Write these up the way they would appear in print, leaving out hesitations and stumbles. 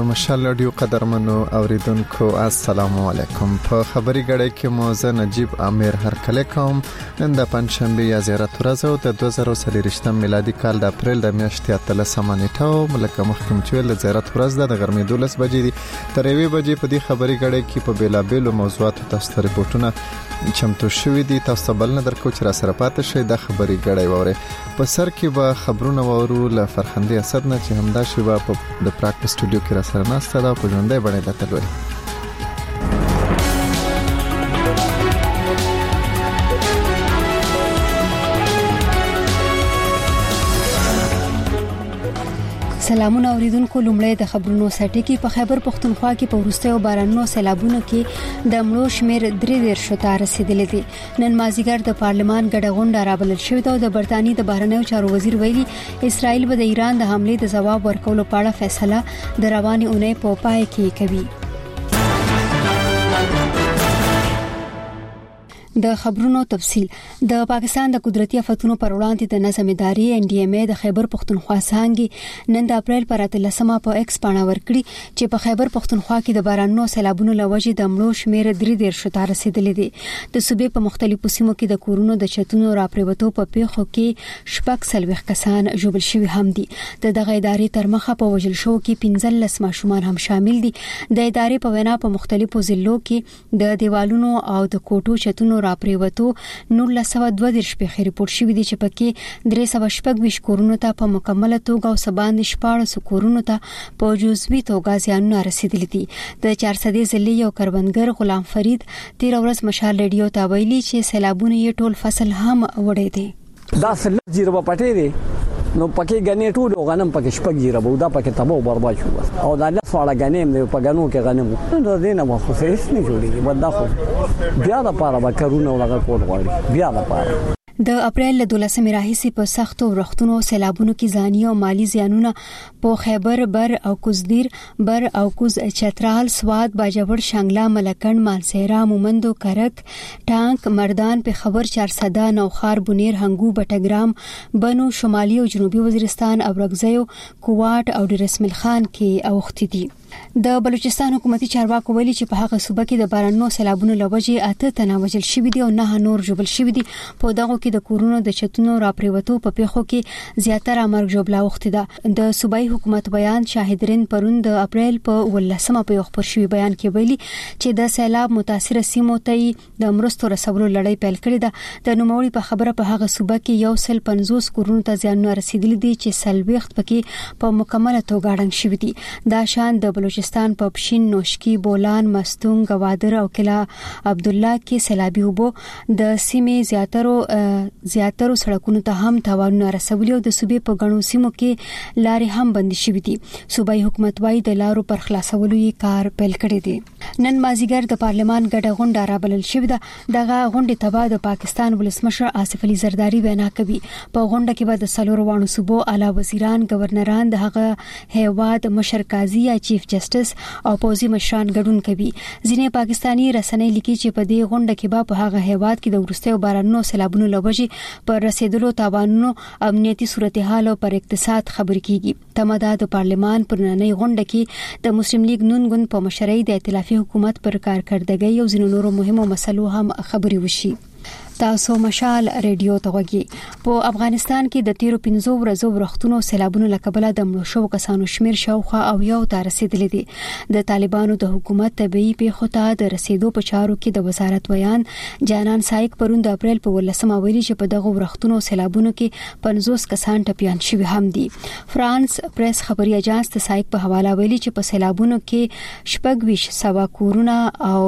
مشال رادیو قدرمنو اوریدونکو السلام علیکم. په خبري غړې کې موزه نجیب امیر هرکله کوم. نن د پنځشنبه یا زیارت ورځ او د 2023 میلادي کال د اپریل د میاشتې 13 نیټه ملک محکم چې د زیارت ورځ د غرمې 12 بجې دي تر 1 بجې په دې خبري غړې کې په بیلابېلو موضوعاتو تاسو ته ریپورتونه چمتو شوي دي. تاسو بل نه درکو چې را سره پاتې شئ د خبري غړې وره په سر کې به خبرونه وورو ل فرخندي اسد نه چې همدا شی به په د پراکټس سټوډیو کې را سره ناسته دا په ژوندۍ بڼه لته لوري. سلامونه اوریدونکو. لومړی د خبرونو سټی کې په خیبر پختونخوا کې په وروستیو بارانونو سیلابونو کې د مړو شمیر 3 ته رسیدلی دی. نن مازیګر د پارلمان ګډه غونډه رابلل شوې ده او د برتانی د بهرنیو چارو وزیر ویلي اسرائیل به د ایران د حمله د جواب ورکولو په اړه فیصله د رواني اونۍ په پای کې کوي. د خبرونو تفصيل. د پاکستان د قدرتي آفتونو پر وړاندې د نظم اداري NDMA د خیبر پختونخوا څنګه نن د اپریل پر 13 په ایکس باندې ورکړي چې په خیبر پختونخوا کې د بارانونو سیلابونو لوجې د مړو شمیر 3 ته رسیدلی دي. د صوبې په مختلفو سیمو کې د کورونو د چتونو راپریوتو په پیښو کې شپږ سلويخ کسان ژوبل شوي هم دي. د دغه ادارې تر مخه په وژل شو کې 15 ماشومان هم شامل دي. د ادارې په وینا په مختلفو ضلعو کې د دیوالونو او د کوټو چتونو راپریوتو 1922 په ریپورت شوی دی چې پکې 326 کورونو ته په مکمله توګه او سباند 14 کورونو ته په جزوي توګه زیانونه رسیدلي دي. د 400 ضلعي یو کروندګر غلام فرید 13 ورځ مشال رادیو ته ویلي چې سیلابونه یې ټول فصل هم وړي دي. دا سل زیرو پټې دي نو پکې غنې ټول غنم پکې شپږ زیرو دا پکې تبو برباد شو او دا لفړه غنیم دی په غنو کې غنم نو دینه مو خو هیڅ نه جوړیږي بدا خو بیا د پاره به کارونه ولا کول غواړي بیا د پاره. د اپریل 12 راهیسې په سختو ورښتونو سیلابونو کې ځاني او مالی زیانونه په خیبر بر او کوزدیر بر او کوز چترال سواد باجوړ شانګلا ملکند مانسهرا مومندو کرک ټانک مردان په خبر 400 نوخار بنیر هنګو بټګرام بنو شمالي او جنوبي وزیرستان او رغزیو کوواټ او ډرسمل خان کې اوختي دي. د بلوچستان حکومتي چارواکو ویلي چې په هغه صوبه کې د بارانونو سیلابونو لوجې 8 تنه وژل شوي دي او 9 نور ژوبل شوي دي. په دغه کې د کورونو د چتونو راپریوتو په پیښو کې زیاتره مرګ ژوبلا وخت ده. د صوبایي حکومت بیان شاهدرین پرون د اپریل په 18 په خبر شوی بیان کې ویلي چې د سیلاب متاثر سیمو ته د مرستو رسولو لړۍ پیل کړې ده. د نوموړي په خبره په هغه صوبه کې 150 کورونو ته زیانونه رسیدلي دي چې سلويخت پکې په مکمله توګه اړنګ شوی دي. دا شان د بلوچستان په پښین نوشکی بولان مستون گوادر او کلا عبد الله کې سیلابي وبو د سیمې زیاترو سړکونو ته هم تاوانونه رسولي او د صوبې په غنو سیمو کې لارې هم بند شوې دي. صوبایي حکومت وايي د لارو پر خلاصولو یې کار پیل کړی دی. نن مازیګر د پارلمان ګډه غونډه رابلل شوې ده. دغه غونډې ته د پاکستان ولسمشر آصف علي زرداری وینا کوي. په غونډه کې به د سلور وانو صوبو اعلی وزیران گورنران د هغه هیواد مشر قاضي یا چیف جسټس او پوزي مشران ګډون کوي. ځینې پاکستانی رسنۍ لیکي چې په دې غونډه کې به په هغه هیواد کې د ورستیو بارانونو سیلابونو لوجې پر رسیدلو تاوانونو امنیتي صورتحال او پر اقتصاد خبرې کیږي. تمدا د پارلمان پر نننۍ غونډه کې د مسلم لیگ نون ګوند په مشرۍ د ائتلافي حکومت پر کارکړدګۍ او ځینو نورو مهمو مسلو هم خبرې وشي. تاسو مشال رادیو ته وګورئ. په افغانستان کې د 15 ورځو ورښتونو سیلابونو لکبله د مړو شو کسانو شمیر شاوخوا او یو ته رسیدلی دی. د طالبانو د حکومت طبيعي پیښو ته د رسیدو په چارو کې د وزارت بیان جانان سایق پرون د اپریل په 18 ویلي چې په دغه ورښتونو سیلابونو کې 50 کسان ټپيان شوي هم دي. فرانس پریس خبري اژانس د سایق په حواله ویلي چې په سیلابونو کې شپږ سوا کورونه او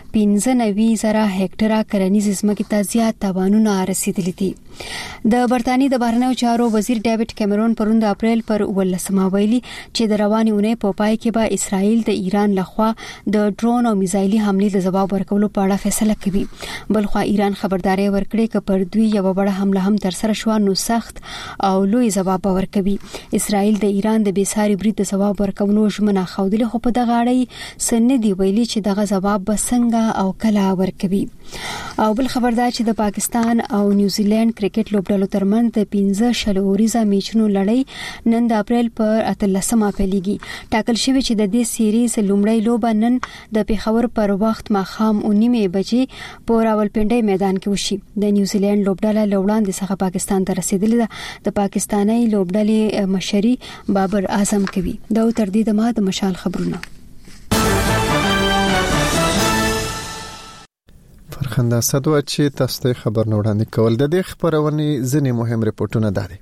15,000 هکټره کرنیز ځمکې ته زیات تاوانونه رسیدلي دي. د برتانی د بهرنیو چارو وزیر ډیوډ کیمرون پرون د اپریل پر 18 ویلي چې د رواني اونۍ په پای کې به اسرائیل د ایران لخوا د ډرون او میزایلي حملې د جواب ورکولو په اړه فیصله کوي. بلخو ایران خبرداري ورکړي چې پر دوی یو وړه حمله هم تر سره شو نو سخت او لوی جواب ورکوي. اسرائیل د ایران د بیساري برید د جواب ورکولو ژمنه خوده خو په دغه اړه سندې ویلي چې دغه جواب به څنګه او کله ورکوي. او بل خبردار چې د پاکستان او نیوزیلند کرکټ لوبډلو ترمنځ د 15 شلو اوریزه میچونو لړۍ نن د اپریل پر 18 پیلېږي. ټاکل شوی چې د دې سیریز لومړی لوبه نن د پیښور پر وخت ماښام 9 بجې په راولپنډي میدان کې وشي. د نیوزیلند لوبډله لوړاندې څخه پاکستان ته رسیدلې ده. د پاکستاني لوبډلې مشري بابر اعظم کوي. دا تر دې دمه د مشال خبرونه. فرخنده صدوه چې تاسو ته خبر نه وړاندې کول. د دې خبرونې ځینې مهم ریپورتونه دي.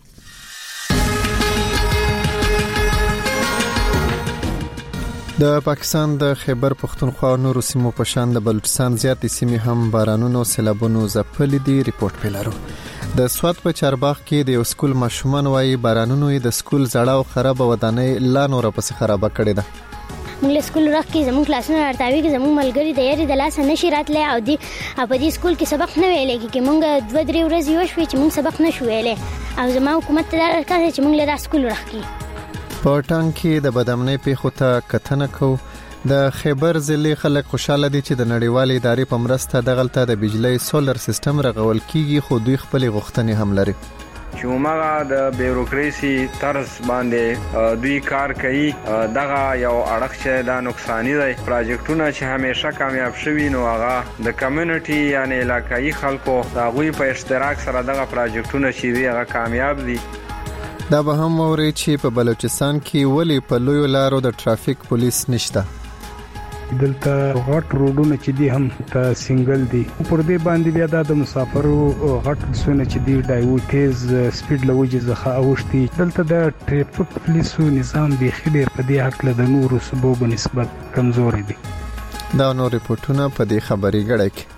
د پاکستان د خیبر پختونخوا او نورو سیمو په شان د بلوچستان زیاتې سیمې هم بارانونو سیلابونو ځپلې دي. ریپورت پیلارو د سوات په چارباغ کې د یو سکول ماشومان وايي بارانونو د سکول زړه او خراب ودانۍ لا نور پس خراب کړي ده. موږ سکول راځي زموږ کلاسونه ارتاوي کې زموږ ملګری د یاري د لاس نشي راتلې او دی په دې سکول کې سبق نه ویلې کې موږ 2-3 ورځې وشوي چې موږ سبق نشو ویلې او زموږ حکومت ته راکړه چې موږ له سکول راځي. په ټانګ کې د بدامنۍ پیښو ته کتنه کو. د خیبر ضلع خلک خوشاله دي چې د نړیوال ادارې په مرسته دغلته د بجلی سولر سیستم رغول کیږي، خو دوی خپل غوښتنې هم لري. چې عمره د بیروکراسي طرز باندې دوی کار کوي دغه یو اړخ چې دا نقصانی دی. پروجیکټونه چې همیشه کامیاب شوي نو هغه د کمیونټي یعنی علاقايي خلکو د غوي په اشتراک سره دغه پروجیکټونه چې دی هغه کامیاب دي. دا به هم ووري چې په بلوچستان کې ولی په لویو لارو د ټرافیک پولیس نشته. دلته غټ روډونه چې دي هم ته سنگل دي. پر دې باندې بیا د مسافرو غټ سونه چې دي ډایو تیز سپیډ لوجي ځخه اوشتي. دلته د ټریفیک پولیسو نظام به خډیر په دې حق له نورو سبب نسبت کمزوري دي. دا نور ریپورتونه په دې خبري غړي کې.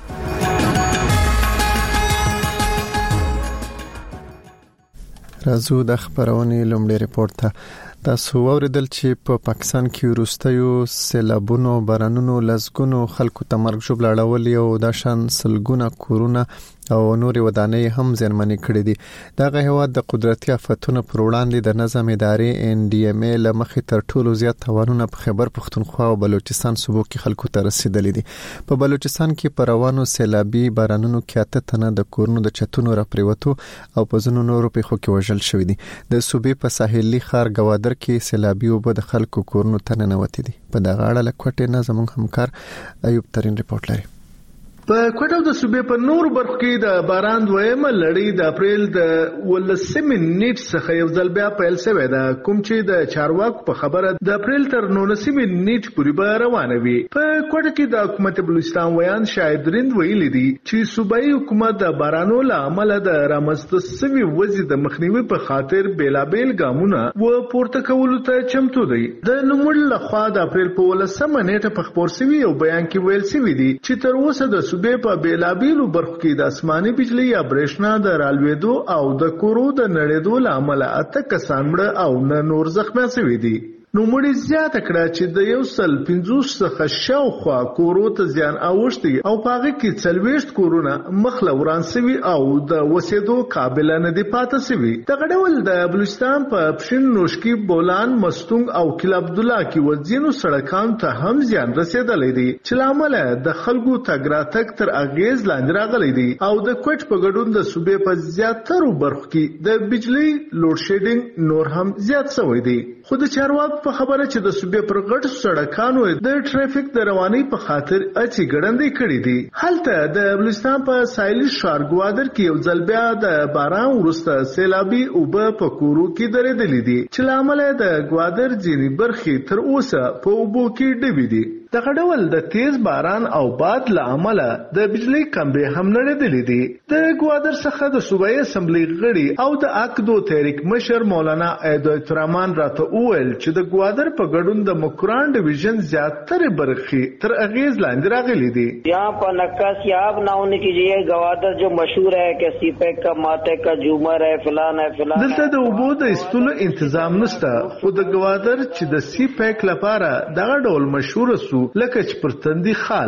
راځو د خبرونې لومړی ریپورت ته. تاسو اوریدل چې په پاکستان کې وروستیو سیلابونو بارانونو لزګونو خلکو ته مرګ ژوبل اړولي او د شان سلګونه کورونه او نوري ودانۍ هم زیانمنې کړې دي. دغه هیواد د قدرتي آفتونو پر وړاندې د نظم ادارې NDMA لمخې تر ټولو زیات تاوانونه په خیبر پختونخوا او بلوچستان صوبو کې خلکو ته رسیدلې دي. په بلوچستان کې پر روانو سیلابي بارانونو کې 8 تنه د کورونو د چتونو را پریوتو او په ځینو نورو پیښو کې وژل شوی دي. د صوبې په ساحلي ښار گوادر کې سیلابي اوبه د خلکو کورونو ته ننوتې دي. په دغه اړه لکوټې نه زموږ همکار ایوب ترين ریپورت لري. په کوټو د صوبې په نور برخو کې د باران دویمه لړۍ د اپریل د 18 نیټ څخه یو ځل بیا پیل شوې ده، کوم چې د چارواکو په خبره د اپریل تر 19 نیټ پورې به روانه وي. په کوټه کې د حکومت بلوچستان ویان شاهد رند ویلي دي چې صوبایي حکومت د بارانو له امله د رامنځته شوي وضع د مخنیوي په خاطر بیلابیل ګامونه و پورته کولو ته چمتو دی. د نوموړ لخوا د اپریل په 18 نیټه په خبر شوي یو بیان کې ویل شوی دی چې تر اوسه د صوبې په بیلابیلو برخو کې د اسماني بجلی یا برېښنا د رالوېدو او د کورو د نړېدو له امله 8 کسان مړه او نور زخمي شوي دي. نو مړي زیاته کړه چې د 150 څخه شاوخوا کورو ته زیان اوښتي او پاغه کې 40 کورونه مخله وران شوي او د وسېدو قابل نه دي پاتې شوي. دغه ډول د بلوچستان په پښین نوشکی بولان مستونګ او کل عبد الله کې وځینو سړکانو ته هم زیان رسیدلې دي چې لامل د خلکو تګ راتګ تر اغیز لاندې راغلي دي او د کوټ په ګډون د صوبې په زیاترو برخو کې د بجلی لوډ شیډینګ نور هم زیات شوی دی. خو د چارواکو په خبره چې د صوبې پر غټ سړکانو د ټریفیک د رواني په خاطر اچي ګړندې کړې دي. هلته د بلوچستان په ساحلي ښار گوادر کې یو ځل بیا د باران وروسته سیلابي اوبه په کورو کې درېدلې دي چې لامل د گوادر ځینې برخې تر اوسه په اوبو کې ډوبې دي. دغه ډول د تیز باران او باد له امله د بجلی کمبې هم نړېدلې دي. د گوادر څخه د صوبایي اسمبلی غړي او د اکدو تحریک مشر مولانا ایدایت الرحمن راته وویل چې د گوادر په ګډون د مکران ډیویژن زیاتره برخې تر اغیز لاندې راغلي دي. यहाँ पर नक्काशियाब ना होने कीजिए. गवादर जो मशहूर है कि सीपेक का माटे का झूमर है फलान है फलान. دلته د اوبو د استلو تنظیم نشته خو د گوادر چې د سیپیک لپاره دغه ډول مشهور سو لکه چې پر تندي خال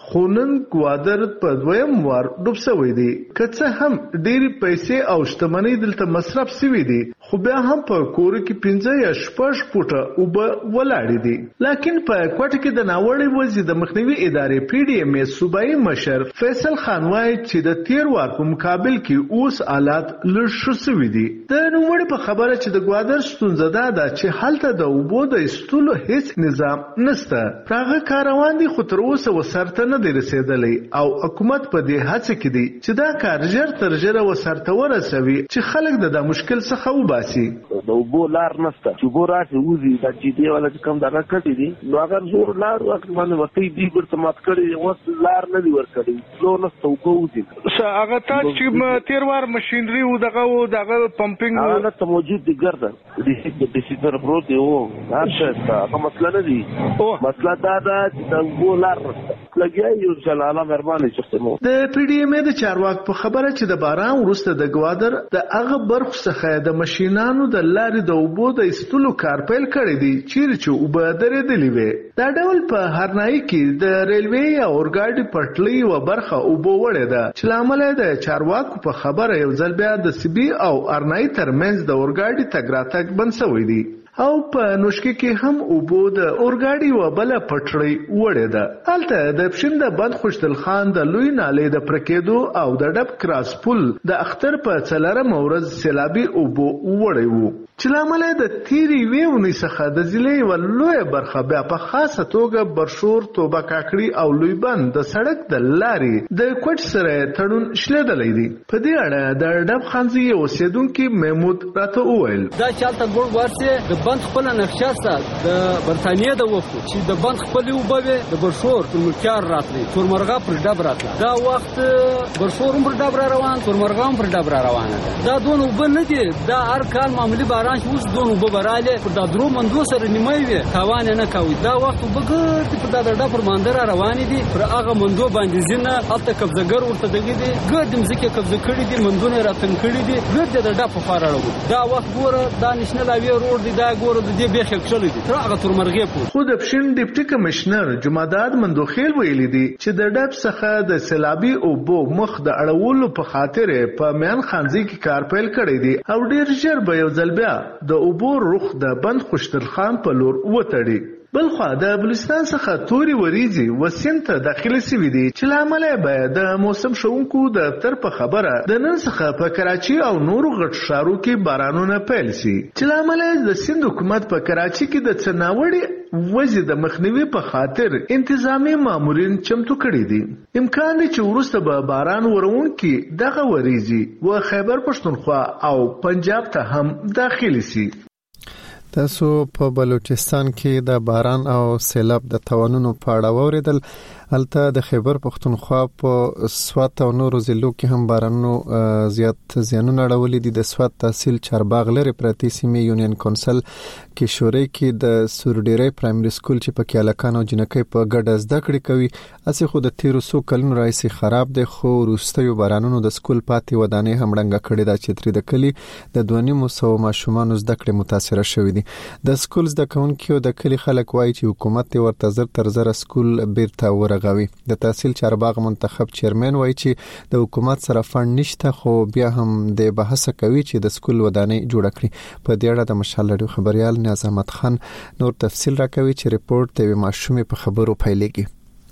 خو نن ګوادر په دویم وار ډوب شوی دی. که څه هم ډېرې پیسې او شتمنۍ دلته مصرف شوي دي خو بیا هم په کور کې 15 یا 6 فوټه اوبه ولاړې دي. لکن په کوټه کې د ناوړې وضعې د مخنیوي ادارې PDMA صوبایي مشر فیصل خان وایي چې د تیر وار په مقابل کې اوس حالات لږ ښه شوي دي. د نوموړي په خبره چې د ګوادر ستونزه دا ده چې هلته د اوبو د ایستلو هیڅ نظام نشته. هغه کار روان دي خو تر اوسه وسرته نه دی رسېدلی او حکومت په دې هڅه کې دی چې دا کار ژر تر ژره وسرته ورسوي چې خلک د مشکل څخه وباسي. د اوبو لار نشته چې اوبو راشي وځي دا چې دی ولا چې کوم دغه کټي دي نو هغه زور لار باندې ورته دی ګرته مات کړي اوس لار نه دی ورکړي نو نشته اوبو وځي. هغه تاسو چې تیر وار ماشينري او دغه پمپینګ هغه ته موجود دي ګرځي د سیستر پروت دی او هرڅه هغه مسله نه دي. مسله دا ده چې د اوبو لار لګي یو جلاله مهرباني چخته. د PDMA د چارواک په خبره چې د باران وروسته د ګوادر د هغه برخو څخه د ماشينانو د لارې د اوبو د ایستلو کار پیل کړی دی چیرې چې اوبه درېدلې وي. دا ډول په هرنایي کې د ریلوي یا اورګاډي پټلۍ یوه برخه اوبو وړې ده چې له امله د چارواکو په خبره یو ځل بیا د سبي او ارنایي ترمنځ د اورګاډي تګ راتګ بند شوی دی. او په نوشکی کې هم اوبو د اورګاډي و بل پټړی وړې ده. هلته د پښند بند خوشدل خان د لوی نالې د پرکېدو او د ډب کراس پل د اختر په څلرم ورځ سیلابي اوبو وړې وو چې لامل د تیری ویونی څخه د ضلع ولوی برخه بیا په خاصه توګه برشور توبه کاکړي او لوی بند د سړک د لارې د کوټ سره تړون شلیدلې دي. په دې اړه د ډب خانزي اوسیدونکو محمود راته وویل دا چالت ګور ورسه بند خپل نقشه سره د برتانیې د وخت چې د بند خپل وبوي د برشور پر ملکار راتلی تورمرغه پر ډب راتله دا وخت برشور پر ډب روان تورمرغه پر ډب روانه دا دون وب نه دي دا هر کال معمولی باران اوس دون وب براله پر د درو مندو سره نیمه وي توان نه کوي دا وخت وبګر پر د ډب پر ماندر روان دي پر هغه مندو باندې زینه الته قبضګر ورته دغه دي ګردم ځکه قبضه کړی دي مندونه راتن کړی دي ګرد د ډب په فارړو دا وخت ګوره دا نشنل اوی روډ دی دا ګوره د دې بیخ کښلې دي تر هغه تورمرغه په خو د پښین ډیپټي کمشنر جمعداد مندوخیل ویلي دي چې د ډب څخه د سیلابي اوبو مخ د اړولو په خاطر په میان خانزي کې کار پیل کړی دي او ډیر ژر به یو ځل بیا د اوبو رخ د بند خوشتر خان په لور وتړي. بلخوا د بلوچستان څخه توري وریزي وسیم ته داخلي سوي دي چې لامل به د موسم شونکو د تر په خبره د نن څخه په کراچي او نورو غټ ښارو کې بارانونه پیل شي چې لامل د سند حکومت په کراچي کې د څناوړي وځي د مخنیوي په خاطر انتظامی مامورین چمتو کړي دي. امکان دی چې وروسته به باران ورونکي دغه وریزي و خیبر پښتونخوا او پنجاب ته هم داخلي شي. تاسو په بلوچستان کې د باران او سیلاب د توانونو په اړه واوریدل. البته د خیبر پښتونخوا په سوات او نورو ضلعو کې هم بارانونو زیات زیانونه اړولي دي. د سوات تحصیل چارباغ لري پرتی سیمې یونین کونسل کې شوري کې د سورډيري پرایمري سکول چې په کې الکان او جنکۍ په ګډه زده کړې کوي اسی خو د 1300 کلونو راځي خراب دي خو وروستیو بارانونو د سکول پاتې ودانې هم ډنګه کړې ده چې تر د کلی د 2.5 ماشومان زده کړې متاثر شوي دي. د سکول زده کوونکو د کلی خلک وایي چې حکومت ورته زر تر زر سکول بیرته ورغوي. د تحصیل چارباغ منتخب چیرمن وایي چې د حکومت سره فند نشته خو بیا هم د بحث کوي چې د سکول ودانې جوړ کړي. په دې اړه د مشال رادیو خبريال نیاز احمد خان نور تفصیل راکوي چې ریپورت ته ماشومې په خبرو پیلېږي.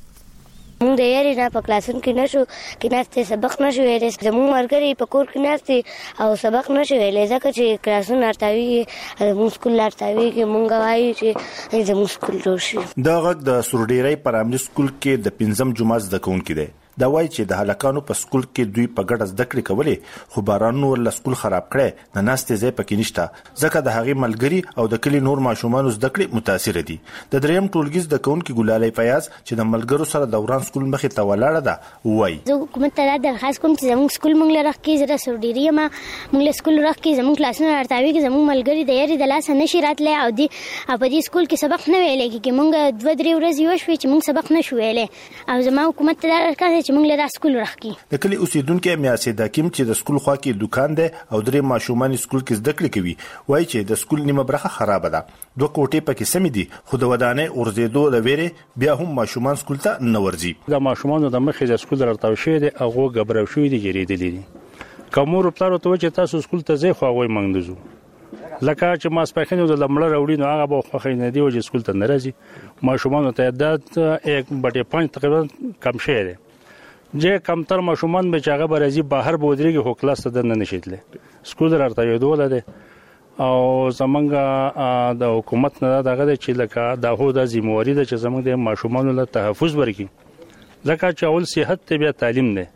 مونږ د یاري نه په کلاسونو کې نشو کې نهسته سبق نشو ویلې زموږ مرګري په کور کې نهسته او سبق نشو ویلې ځکه چې کلاسونه ارتاوي زموږ سکول ارتاوي کې مونږ وایو چې زموږ سکول جوړ شي. دا غږ د سورډيري پرایمري سکول کې د 5م جمعه زده کوونکي دی. دا وایي چې د هلکانو په سکول کې دوی په ګډه زده کړې کولې خو بارانونو ول سکول خراب کړي نه ناستې ځای پکې نشته ځکه د هغې ملګری او د کلی نور ماشومان زده کړې متاثر دي. د دریم ټولګي زده کوونکي ګلالۍ فیاض چې د ملګرو سره دوران سکول مخې ته ولاړه ده وایي زه حکومت ته درخواست کوم چې زموږ سکول مونږ لره کې زړه سورډيري ما مونږ له سکول راخ کې زموږ کلاسونه ارتاوي کې زموږ ملګری د یاري د لاس نشي راتله او دی په دې سکول کې سبق نه ویلې کې مونږ 2-3 ورځې وشوي چې مونږ سبق نشو ویلې او زموږ حکومت ته درخواست چې موږ له سکول راخکي. د کلی اوسیدونکو میاسید حکیم چې د سکول خوا کې دکان دی او درې ماشومان سکول کې زده کړې کوي وایي چې د سکول نیمه برخه خراب ده. 2 کوټې پکې سمې دي خو د ودانۍ اورزیدو د ویرې بیا هم ماشومان سکول ته نه ورځي. د ماشومان د مخې د سکول راټاو شوی دی هغه غبرو شوی دی جریدلې دي. کومور پلار ته چې تاسو سکول ته ځئ خو هغه منګدزو لکه چې ماسپخینو د لمړه راوړي نو هغه به خو خینه دی چې سکول ته ناراضي. ماشومان ته عدد 1.5 تقریبا کم شوی دی. چې کمتر ماشومان به چې هغه برازي بهر بودريږي خو کلاس ته نه نشیدل. سکول راته یو ډول دی او زمونږ د حکومت نه دغه چې لکه د هو د ذمہواری ده چې زمونږ د ماشومان له تحفظ ورکړي. ځکه چې اول صحت ته بیا تعلیم نه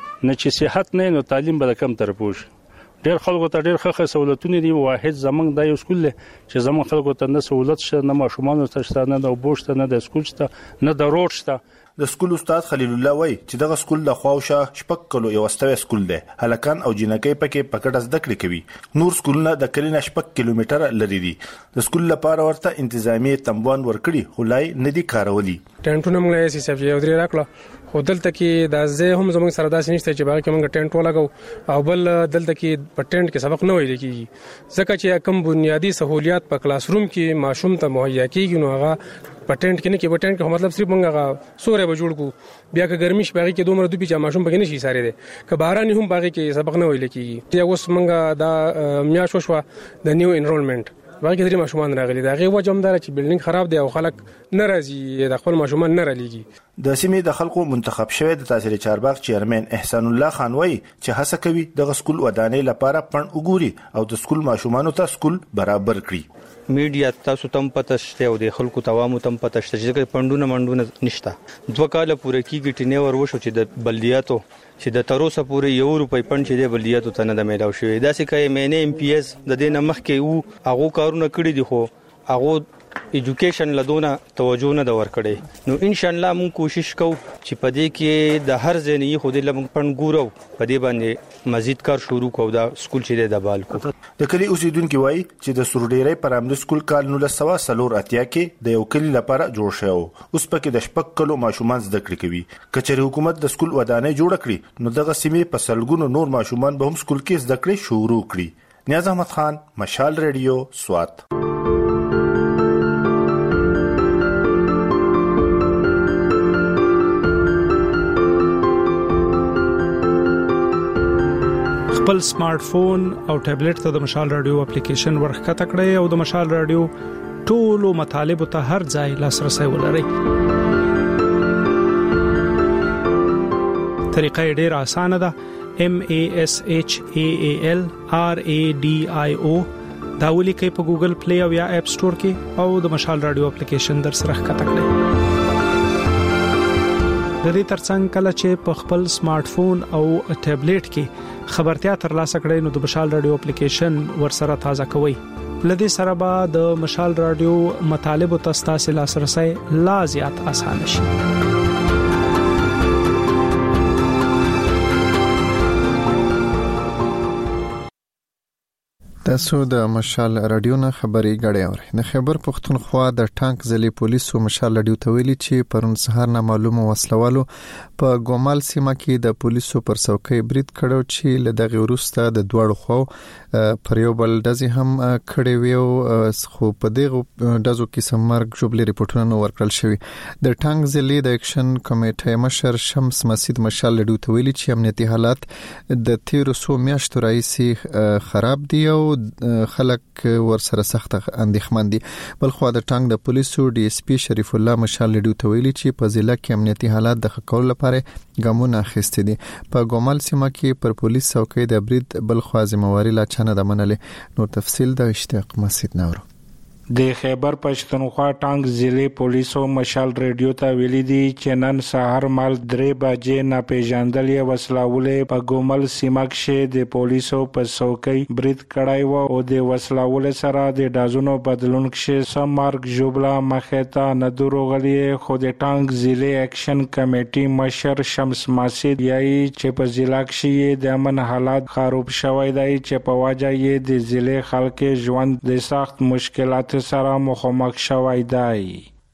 چې صحت نه نو تعلیم به کم تر پوش. ډېر خلکو ته ډېر ښه سہولتونه دي. واحد زمونږ د یو سکول چې زمونږ خلکو ته نه سہولت شته نه ماشومان ته شته نه د بوشته نه د سکول شته نه د روډ شته. د سکول استاد خلیل الله وای چې دغه سکول د خواوشه شپږ کلو یو استوي سکول دی. هلکان او جنکۍ پکې پکړه زده کړې کوي. نور سکولونه د کلینه شپږ کیلومتره لري دي. د سکول لپاره ورته انتظامی تنبوان ورکړي خلای ندي کارولي. ټینټونه موږ یې سیسه یو درې راکړه خو دلته کې د ځای هم زموږ سره داسې نشته چې باغ کې موږ ټینټ ولګو او بل دلته کې په ټینټ کې سبق نه ویل کیږي ځکه چې کوم بنیادی سہولیات په کلاس روم کې ماشوم ته مهیا کیږي نو هغه په ټینټ کې نه کې په ټینټ کې مطلب صرف موږ هغه سورې به جوړ کو بیا که ګرمي شي باغ کې دومره دوی چې ماشوم پکې نشي ساري دي که باران هم باغ کې سبق نه ویل کیږي. یا اوس موږ دا میاشت وشوه د نیو انرولمنت باغ کې درې ماشومان راغلي. دا غي وجه هم دا چې بلډینګ خراب دی او خلک ناراضي د خپل ماشومان نه رالېږي. د سیمې د خلکو منتخب شوی د تحصیل چارباغ چیرمن احسان الله خان وای چې هڅه کوي د سکول ودانۍ لپاره پړن وګوري او د سکول ماشومانو ته سکول برابر کړي. میډیا تاسو تم پته شته او د خلکو توامو تم پته شته چې پندونه منډونه نشته. 2 کال پورې کېږي ټینه ور وشو چې د بلدیاتو چې د تروسه پورې €1 پند چې د بلدیاتو ته نه د میلاو شوی. دا چې کوي مینه ام پی ایس د دې نمخ کې وو هغه کارونه کړی دي خو هغه ایجوکیشن لدونه توجه نه دا ور کړی. نو ان شاء الله مون کوشش کوو چې په دې کې د هر ځنی خو د لمن پند ګورو په دې باندې مزید کار شروع کوو دا سکول چې د بال کو. د کلی اوسیدونکو وای چې د سورډيري پرامد سکول کال 1940 کې د یو کلی لپاره جوړ شو. اوس پکې د شپږ کلو ماشومان زده کړې کوي. کچېر حکومت د سکول ودانۍ جوړ کړي نو دغه سیمې په سلګونو نور ماشومان به هم سکول کې زده کړې شروع کړي. نیاز احمد خان مشال ریډیو سوات. خپل سمارټ فون او ټابلیټ ته د مشال رادیو اپلیکیشن ورخکته کړئ او د مشال رادیو ټولو مطالب ته هر ځای لاسرسي ولرئ. طریقه ډیره اسانه ده. MASHAAL RADIO دا ولیکئ په ګوګل پلی او یا اپ سٹور کې او د مشال رادیو اپلیکیشن در سره ښکته کړئ. د دې ترڅنګ کله چې په خپل سمارټ فون او ټابلیټ کې خبرتیا ترلاسه کړئ نو د مشال رادیو اپلیکیشن ورسره تازه کوئ. لدې سره به د مشال رادیو مطالب او تاسو لاسرسي لا زیات آسان شي. تاسو د مشال رادیو نه خبري غړې اورئ. د خیبر پختونخوا د ټانک ځلې پولیسو مشال رادیو ته ویلي چې پرون سهار نه معلومه وسلوالو په ګومال سیمه کې د پولیسو پر څوکۍ برید کړو چې له دغه وروسته د دوړو خو پر یو بل دزي هم کړي ویو خو په دغه دزو کې سمرګ جوبلي ریپورتونه ورکړل شوی. د ټانک ځلې د اکشن کمیټې مشر شمس مسجد مشال رادیو ته ویلي چې امنیتي حالات د 1300 میاشتو راځي خراب دي او خلک ورسره سخت اندېښمن دي. بل خو د ټانک د پولیسو ډي اس پی شریف الله مشال رادیو ته ویلي چې په ضلع کې امنیتي حالات د ښه کولو لپاره ګامونه اخیستي دي. په ګومال سیمه کې پر پولیس څوکۍ د برید بل خو ځمواري لا چانه د منلې. نور تفصیل د اشتیاق مسجد نورو. د خیبر پښتونخوا ټانک ضلع پولیسو مشال رادیو ته ویلي دي چې نن سهار مال 3 بجې ناپېژندلې وسلاولې په ګومل سیمه کې د پولیسو په څوکۍ برید کړای و او د وسلاولې سره د دازونو بدلون کې سمارګ جوبلا مخته نه دروغلي. خو د ټانک ضلع اکشن کمیټې مشر شمس مسجد یې چې په ضلع کې د امن حالات خراب شوی دی چې په وجه یې د ضلع خلک ژوند د سخت مشکلات سره مخامخ شوی دی. نن سبا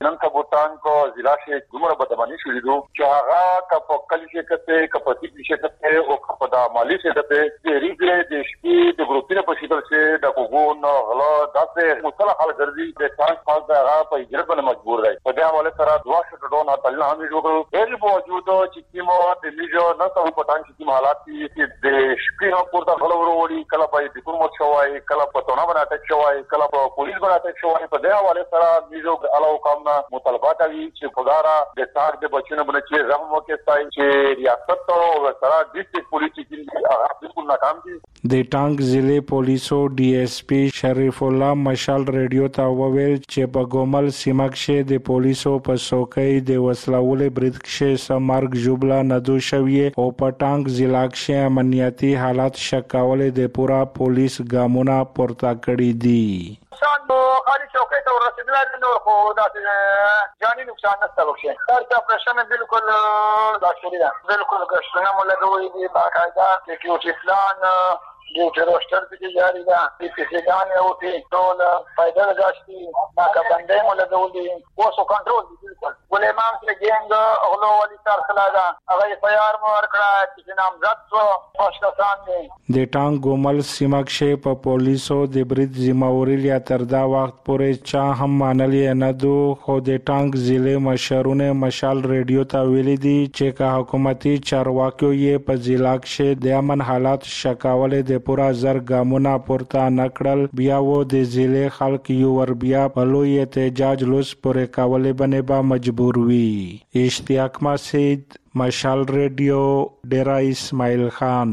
ټانک ضلع شي دومره بدمنی شوې دو چې هغه کپ کلی شي کته کپتی شي کته او کپ دا مالی شي کته د ریګره د شپې د ګروپینه په شکل چې د کوګون غلا داسې مصطلح حل ګرځي د ټانک پاس دا په اجرت باندې مجبور دی په دې حواله سره دوا شټډون اتل هم جوړ هر موجود چې کیمو د لیجو نه څو په ټانک کې حالات چې د شپې هم پورته غلا وروړي کله په د کوم شوای کله په تونه باندې اٹیک شوای کله په پولیس باندې اٹیک شوای په دې حواله سره لیجو علاوه کوم مطالبات کوي چې خدارا د تاک د بچنه باندې چې زموږ موقع ستای چې ریاست او سره ډیسټریکټ پولیس چې هغه بالکل ناکام دي د ټانک ضلع پولیسو ډي اس پی شریف الله مشال ریډیو ته وویل چې په ګومل سیمه کې د پولیسو په څوکۍ د وسلوالې برید کې سمارګ جوبلا ندو شوی او په ټانک ضلع کې امنیتي حالات شکاولې د پورا پولیس ګامونه پورته کړی دي خالی چوکۍ ته ورسېدل نو خو دا جاني نقصان نشته وکړي هر څه پرشن بالکل دا شری ده بالکل ګشتنه مولګوي دي باقاعده سکیورټي پلان ډیوټي روستر کې جاری ده چې څنګه او ټي ټول فائدہ راځي دا باندې مولګولي اوسو کنټرول دي بالکل ولې امام چې ګنګ اولو ولي تر خلاصه هغه فيار مو ورکړه چې نامزد شو خوشکسان دي د ټانک ګومل سیمه کې په پولیسو د برید ذمہواری لري تر دا وخت پورې چا هم مانلې نه دو خو د ټانک ضلع مشرونه مشال ریډیو ته ویلي دي چې کا حکومتي چارواکو یې په ضلع کې د امن حالات شکاولې د پورا زر ګامونه پورته نکړل بیا و د ضلع خلک یو ور بیا په لوی احتجاج لوس پورې کولې باندې با مجبور وي اشتیاق مسعود مشال ریډیو ډیرا اسماعیل خان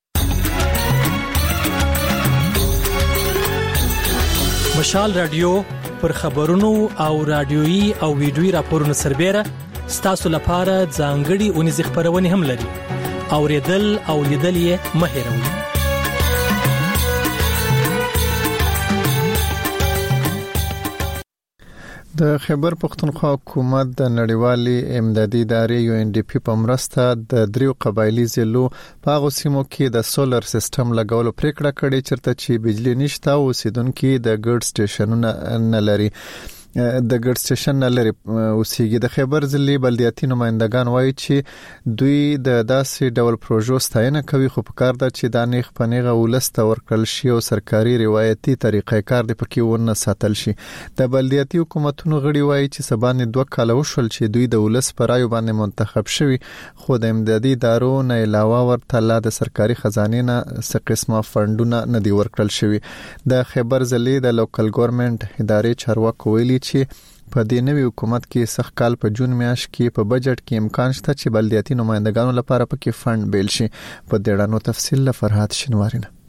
مشال رادیو پر خبرونو او رادیويي او ویډیويي راپورونو سربېره ستاسو لپاره ځانګړي اونیز خبرونه هم لري اوریدل او لیدل یې مه هېروئ د خیبر پختونخوا حکومت د نړیوالې امدادي ادارې یو ان ډي پی په مرسته د دریو قبایلی ضلعو په هغو سیمو کې د سولر سیستم لګولو پریکړه کړې چېرته چې بجلی نشته او اوسیدونکي د ګډ سټیشنونه نه لري د ګډ سټیشن نه لري اوسېږي د خیبر ضلع بلدیاتي نمائندگان وایي چې دوی د داسې ډول پروژو ستاینه کوي خو په کار ده چې دا نیغ په نیغه ولسته ورکړل شي او سرکاري روایتي طریقې کار دی پکې ونه ساتل شي د بلدیاتي حکومتونو غړي وایي چې سبانې 2 کاله وشول چې دوی د ولس پر رایو باندې منتخب شوي خو د امدادي ادارو نه علاوه ورته لا د سرکاري خزانې نه څه قسمه فندونه نه دی ورکړل شوي د خیبر ضلع د لوکل ګورنمنت ادارې چارواکو ویلي چې په دې نوي حکومت کې سخت کال په جون میاشت کې په بجټ کې امکان شته چې بلدیاتي نمائندګانو لپاره پکې فند بیل شي په دې اړه نو تفصیل له فرحات شینواری نه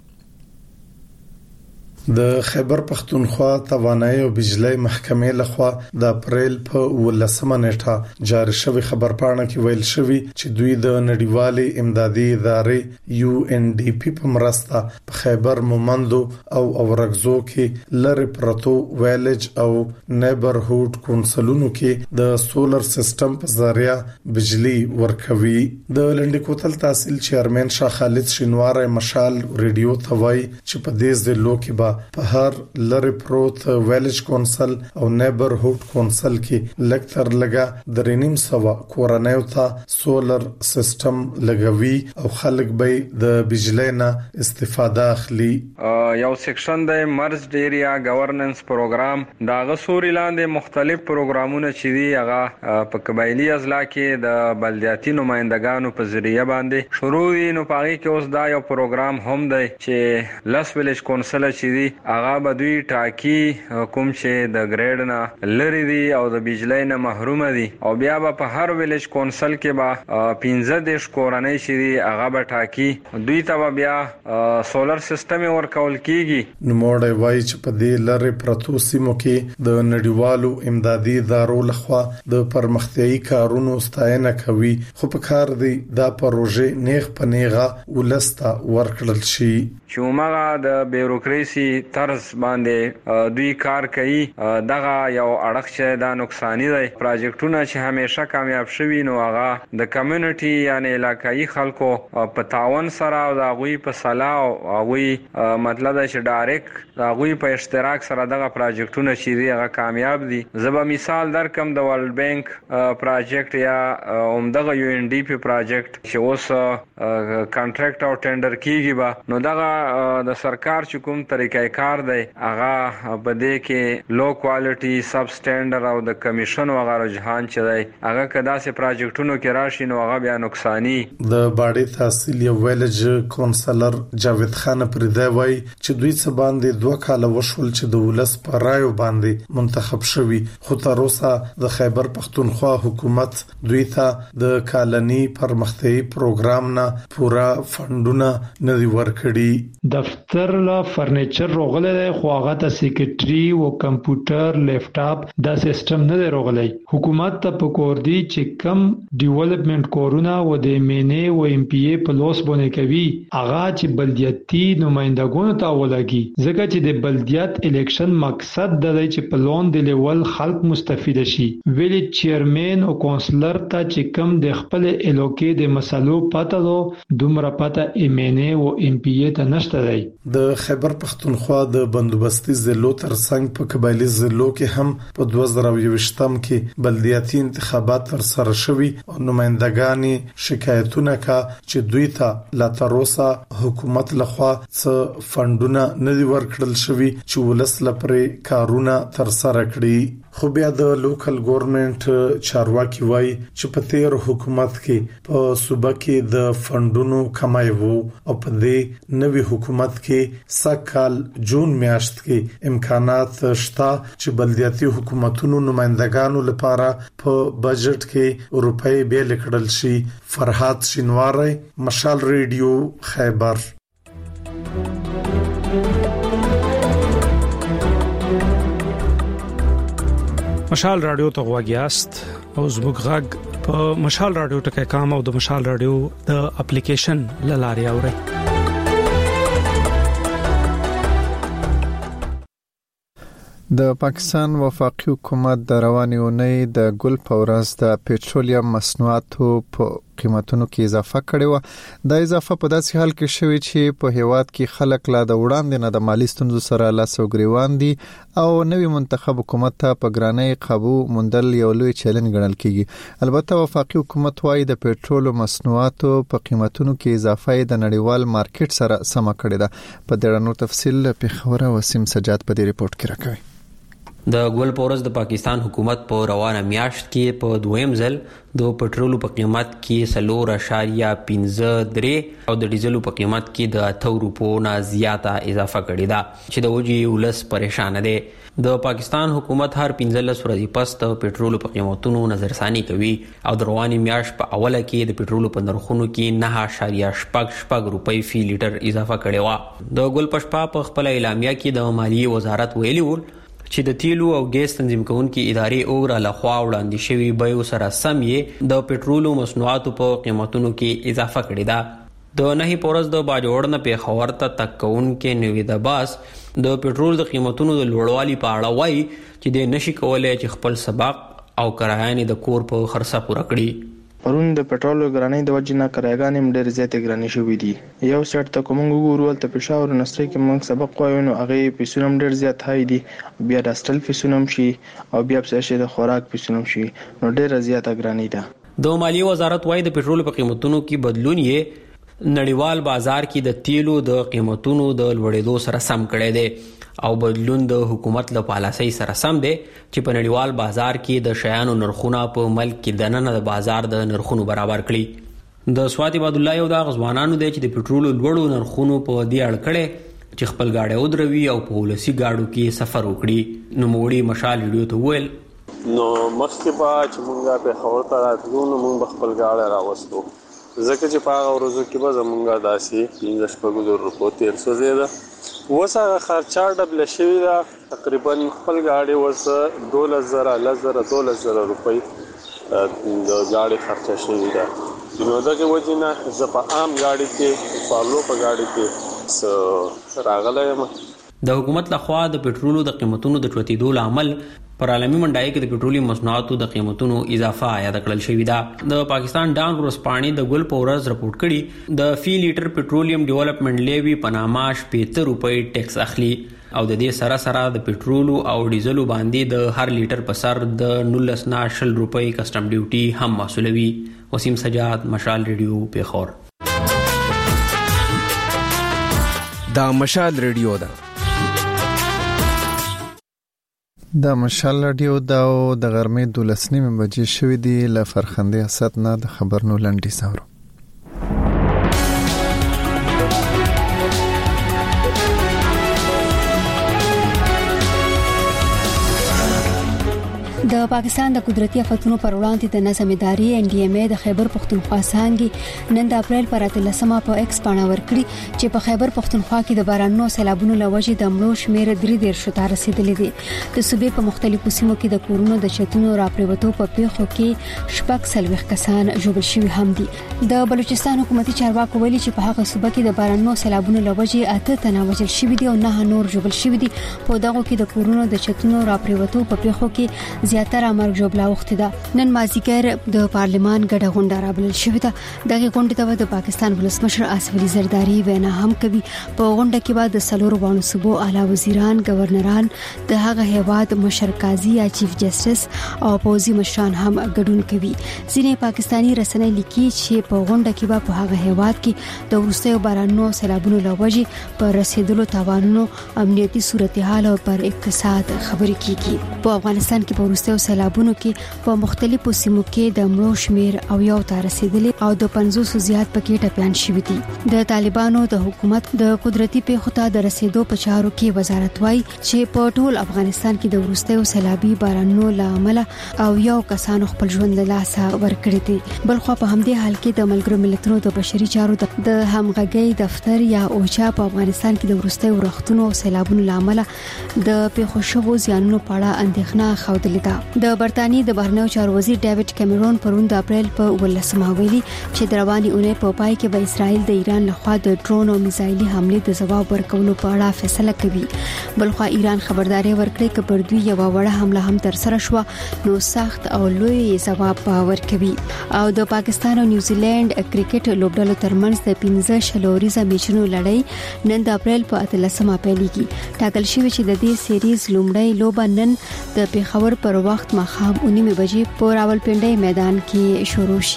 د خیبر پختونخوا توانایي او بجلی محکمې لخوا د اپریل په 18 نیټه جاری شوی خبرپاڼه کې ویل شوی چې دوی د نړیوالې امدادي ادارې یو ان ډي پی په مرسته په خیبر مومندو او اورګزو کې لری پرتو ویلج او نیبرهود کونسلونو کې د سولر سیستم په ذریعہ بجلی ورکوي د لنډکوتل تحصیل چیرمن شاه خالد شینواری مشال ریډیو ته وایي چې په دې ځلو کې په هر لری پروت ویلج کونسل او نیبرهود کونسل کې لکتر لګا درینیم سوا کورنیو ته سولر سیستم لګوي او خلک به د بجلی نه استفاده اخلي یو سیکشن د مرجډ ایریا گورننس پروګرام دا غسوري لاندې مختلف پروګرامونه چې دی هغه په قبایلی اضلاع کې د بلدیاتي نمائندګانو په ذریعہ باندې شروع دي نو پاره کې اوس دا یو پروګرام هم دی چې لاس ویلج کونسل چې هغه به دوی ټاکی کوم چې د ګریډ نه لري دي او د بجلی نه محروم دي او بیا به په هر ویلج کونسل کې به 15 کورنۍ چې دي هغه به ټاکی دوی ته بیا سولر سیستم ورکول کیږي نو موږ وایي چې په دې لری پرتو سیمو کې د نړیوالو امدادي ادارو لخوا د پرمختیايي کارونو ستاینه کوي خو په کار دی دا پروژه نیغ په نیغه ولسته ورکړل شي چې موږ د بیوروکراسي طرز باندې دوی کار کوي دغه یو اړخ چې دا نقصانی دی. پروجیکټونه چې همیشه کامیاب شوي نو هغه د کمیونټي یعنی علاقايي خلکو په تعاون سره او د هغوی په صلاح او هغوی مطلب دی چې ډایرکټ د هغوی په اشتراک سره دغه پروجیکټونه چې دي هغه کامیاب دي. زه به مثال درکم د ورلد بانک پروجیکټ یا همدغه UNDP پروجیکټ چې اوس کانټریکټ او ټینډر کیږي به نو دغه د سرکار چې کوم طریقې کار دی هغه په دې کې لو کوالټي سب سټانډرډ او د کمیشن وغیرہ رجحان چې دی هغه کدا سه پروجیکټونو کې راشي نو هغه بیا نقصانی. د باړې تحصیل یو ویلج کونسلر جاوید خان پردای وای چې دوی څه باندې 2 کال وشول چې د ولس پر رایو باندې منتخب شوي خو تر اوسه د خیبر پختونخوا حکومت دوی ته د کالنی پرمختیايي پروګرام نه پورا فندونه نه دی ورکړي. دفتر لا فرنیچر روغله خو هغه ته سیکریټري او کمپیوټر لیپټاپ دا سیستم نه دی روغلی. حکومت ته پکور دی چې کم ډیولپمنٹ کورونه و د MNA او MPA په لوس باندې کوي هغه چې بلدیاتي نمائندګانو ته ولګي ځکه چې د بلدیات الیکشن مقصد د دې چې په لون د لیول خلک مستفید شي. ویلي چیرمن او کونسلر ته چې کم د خپل الوکې د مسلو پته دو دومره پته MNA او MPA ته نشته دی. د خیبر پختونخوا د بندوبستي ضلعو ترڅنګ په قبایلی ضلعو کې هم په 2020 کې بلدیاتي انتخابات تر سره شوي او نمائندګان شکایتونه کا چې دوی ته لا تر اوسه حکومت لخوا څه فندونه نه دی ورکړل شوي چې ولس لپاره کارونه تر سره کړي. خو بیا د لوکل ګورنمنت چارواکي وای چې په تیر حکومت کې په صوبه کې د فندونو کمای وو او په دې نوې حکومت کې سکهال جون میاشت کې امکانات شته چې بلدیاتي حکومتونو نمائندګانو لپاره په بجټ کې روپۍ به لیکل شي. فرحات شینواری، مشال ریډیو، خیبر. مشال رادیو ته غواګیاست او زموږ غږ په مشال رادیو ټکي کام او د مشال رادیو د اپلیکیشن لاري اوري. د پاکستان وفاقي حکومت د رواني اونۍ د ګل پورز د پېټرولیم مصنوعاتو په قیمتونو کې اضافه کړې و. دا اضافه په داسې حال کې شوې چې په هیواد کې خلک لا د وړاندې نه د مالی ستونزو سره لاس او ګریوان دي او نوی منتخب حکومت ته په ګرانۍ قابو موندل یو لوی چیلنج ګڼل کیږي. البته وفاقي حکومت وايي د پېټرول مصنوعاتو په قیمتونو کې اضافه د نړیوال مارکیټ سره سم کړې ده. په دې اړه تفصیل پیښور وسیم سجاد په دې ریپورت کې راکوي. د ګل پورز د پاکستان حکومت په روانه میاشت کې په دویم ځل د پټرولو په قیمت کې 4.53 او د ډیزلو په قیمت کې د 8 روپو نه زیاته اضافه کړې ده چې د وجې ولس پریشان دي. د پاکستان حکومت هر 15 ورځې پس د پټرولو په قیمتونو نظرثاني کوي او د رواني میاشت په اوله کې د پټرولو په نرخونو کې 9.8 روپۍ فی لیټر اضافه کړې و. د ګل پشپا په خپل اعلامیه کې د مالیې وزارت ویلي و چې د تیلو او ګیس تنظیم کوونکي ادارې اوګرا لخوا وړاندې شوی بیو سره سم یې د پټرولو مصنوعاتو په قیمتونو کې اضافه کړې ده. د نهي پورز د باجوړ نه پیښور ته تکون کې نوید عباس د پټرول د قیمتونو د لوړوالي په اړه وایي چې د نشي کولای چې خپل سبق او کرایانې د کور په خرڅه پوره کړي. پرون د پټرول ګرانۍ د وجې نه کرایګانې هم ډېرې زیاتې ګرانې شوې دي. یو سیټ ته که موږ وګورو هلته پېښور یونیورسټۍ کې موږ سبق وایو نو هغې فیسونه هم ډېر زیات های دي، بیا د هاسټل فیسونه هم شي او بیا پسې د خوراک فیسونه هم شي، نو ډېره زیاته ګرانۍ ده. د مالیې وزارت وایي د پټرول په قیمتونو کې بدلون یې نړیوال بازار کې د تیلو د قیمتونو د لوړېدو سره سم کړی دی او بدلون د حکومت له پالیسۍ سره سم دی چې په نړیوال بازار کې د شیانو نرخونه په ملک کې دننه د بازار د نرخونو برابر کړي. د سوات عبد الله یو د غزوانانو دی چې د پټرولو لوړو نرخونو په دې اړه کړي چې خپل گاډي ودروي او په ولسی گاډو کې سفر وکړي. نو موړي مشال ویډیو ته ویل نو مخکې به چې مونږه په خبر ته راتلو نو مونږ خپل گاډي راوستو ځکه چې په هغه ورځو کې به زمونږه داسې 15 روپو تیل سوځېده. اوس هغه خرچه ډبله شوې ده، تقریبا خپل ګاډي اوس 12,000 روپۍ د ګاډي خرچه شوې ده. نو دغه وجې نه زه په عام ګاډي کې پارلو په ګاډي کې راغلی یم. د حکومت لخوا د پټرولو د قیمتونو د چوتیدو لامل پر عالمي منډای کې د پټرولیم مصنوعاتو د قیمتونو اضافه یاد کړل شوې ده. د پاکستان ډان ورځپاڼې د ګل پورز رپورټ کړي د فی لیټر پټرولیم ډیولپمنٹ لیوی په نامه 70 روپۍ ټیکس اخلي او د دې سره سره د پټرولو او ډیزلو باندې د هر لیټر په سر د 19 روپۍ کسٹم ډیوټي هم مسولوي. وسیم سجاد، مشال ریډیو، پیښور. دا مشال ریډیو ده. د مشال رادیو د غرمې 12 بجې شوې دي. له فرخندې اسد نه د خبرونو لنډي ساورو. د پاکستان د قدرتي آفتونو پر وړاندې د نظم اداري NDMA د خیبر پختونخوا څنګه نن د اپریل پر 13 په ایکس باندې ورکړي چې په خیبر پختونخوا کې د بارانونو سیلابونو لوجې د مړو شمیر 3 شته رسیدلې دي. د صوبې په مختلفو سیمو کې د کورونو د چتونو راپریوتو په پیښو کې شپږ سلويخ کسان ژوبل شوي هم دي. د بلوچستان حکومتي چارواکو ویلي چې په هغه صوبه کې د بارانونو سیلابونو لوجې 8 تنه وژل شوي دي او 9 نور ژوبل شوي دي. په دغه کې د کورونو د چتونو راپریوتو په پیښو کې زیاتره مرګ ژوبلا وخت ده. نن مازیګر د پارلمان ګډه غونډه رابلل شوې ده. دغه غونډه ته د پاکستان ولسمشر آصف علي زرداری وینا هم کوي. په غونډه کې بعد د سلور وانو صوبو اعلی وزیران، گورنران، د هغه هیواد مشر قاضي یا چیف جسټس او پوزي مشران هم ګډون کوي. ځینې پاکستانی رسنۍ لیکي چې په غونډه کې په هغه هیواد کې د وروستیو بارانونو سیلابونو لوجې پر رسیدلو تاوانونو، امنیتي صورتحال او پر اقتصاد خبرې کیږي. په افغانستان کې په وروستیو سیلابونو کې په مختلفو سیمو کې د مړو شمیر او یو ته رسیدلی او د 500 زیات پکې ټپيان شوي دي. د طالبانو د حکومت د قدرتي پیښو ته د رسیدو په چارو کې وزارت وايي چې په ټول افغانستان کې د وروستیو سیلابي بارانونو لامل او یو کسانو خپل ژوند له لاسه ورکړی دي. بلخو په همدې حال کې د ملګرو ملتونو د بشري چارو د همغږي دفتر یا اوچا په افغانستان کې د وروستیو وختونو سیلابونو لامل د پیښو شوو زیانونو په اړه اندېښنه خوده ده. د برتانی د بهرنیو چارو وزیر ډیوډ کیمرون پرون د اپریل په 18 ویلي چې د رواني اونۍ په پای کې به اسرائیل د ایران لخوا د ډرون او میزایلي حمله د جواب ورکولو په اړه فیصله کوي. بلخو ایران خبرداري ورکړي چې پر دوی یو وړه حمله هم تر سره شو نو سخت او لوی جواب ورکوي. او د پاکستان او نیوزیلند کرکټ لوبډلو ترمنځ د 15 شلوريزه میچونو لړۍ نن د اپریل په 13 پیلېږي. ټاکل شوی چې د دې سیریز لومړی لوبه نن د پیښور پر وخت مخام 9 بجې په راولپنډي میدان کې شروع شي.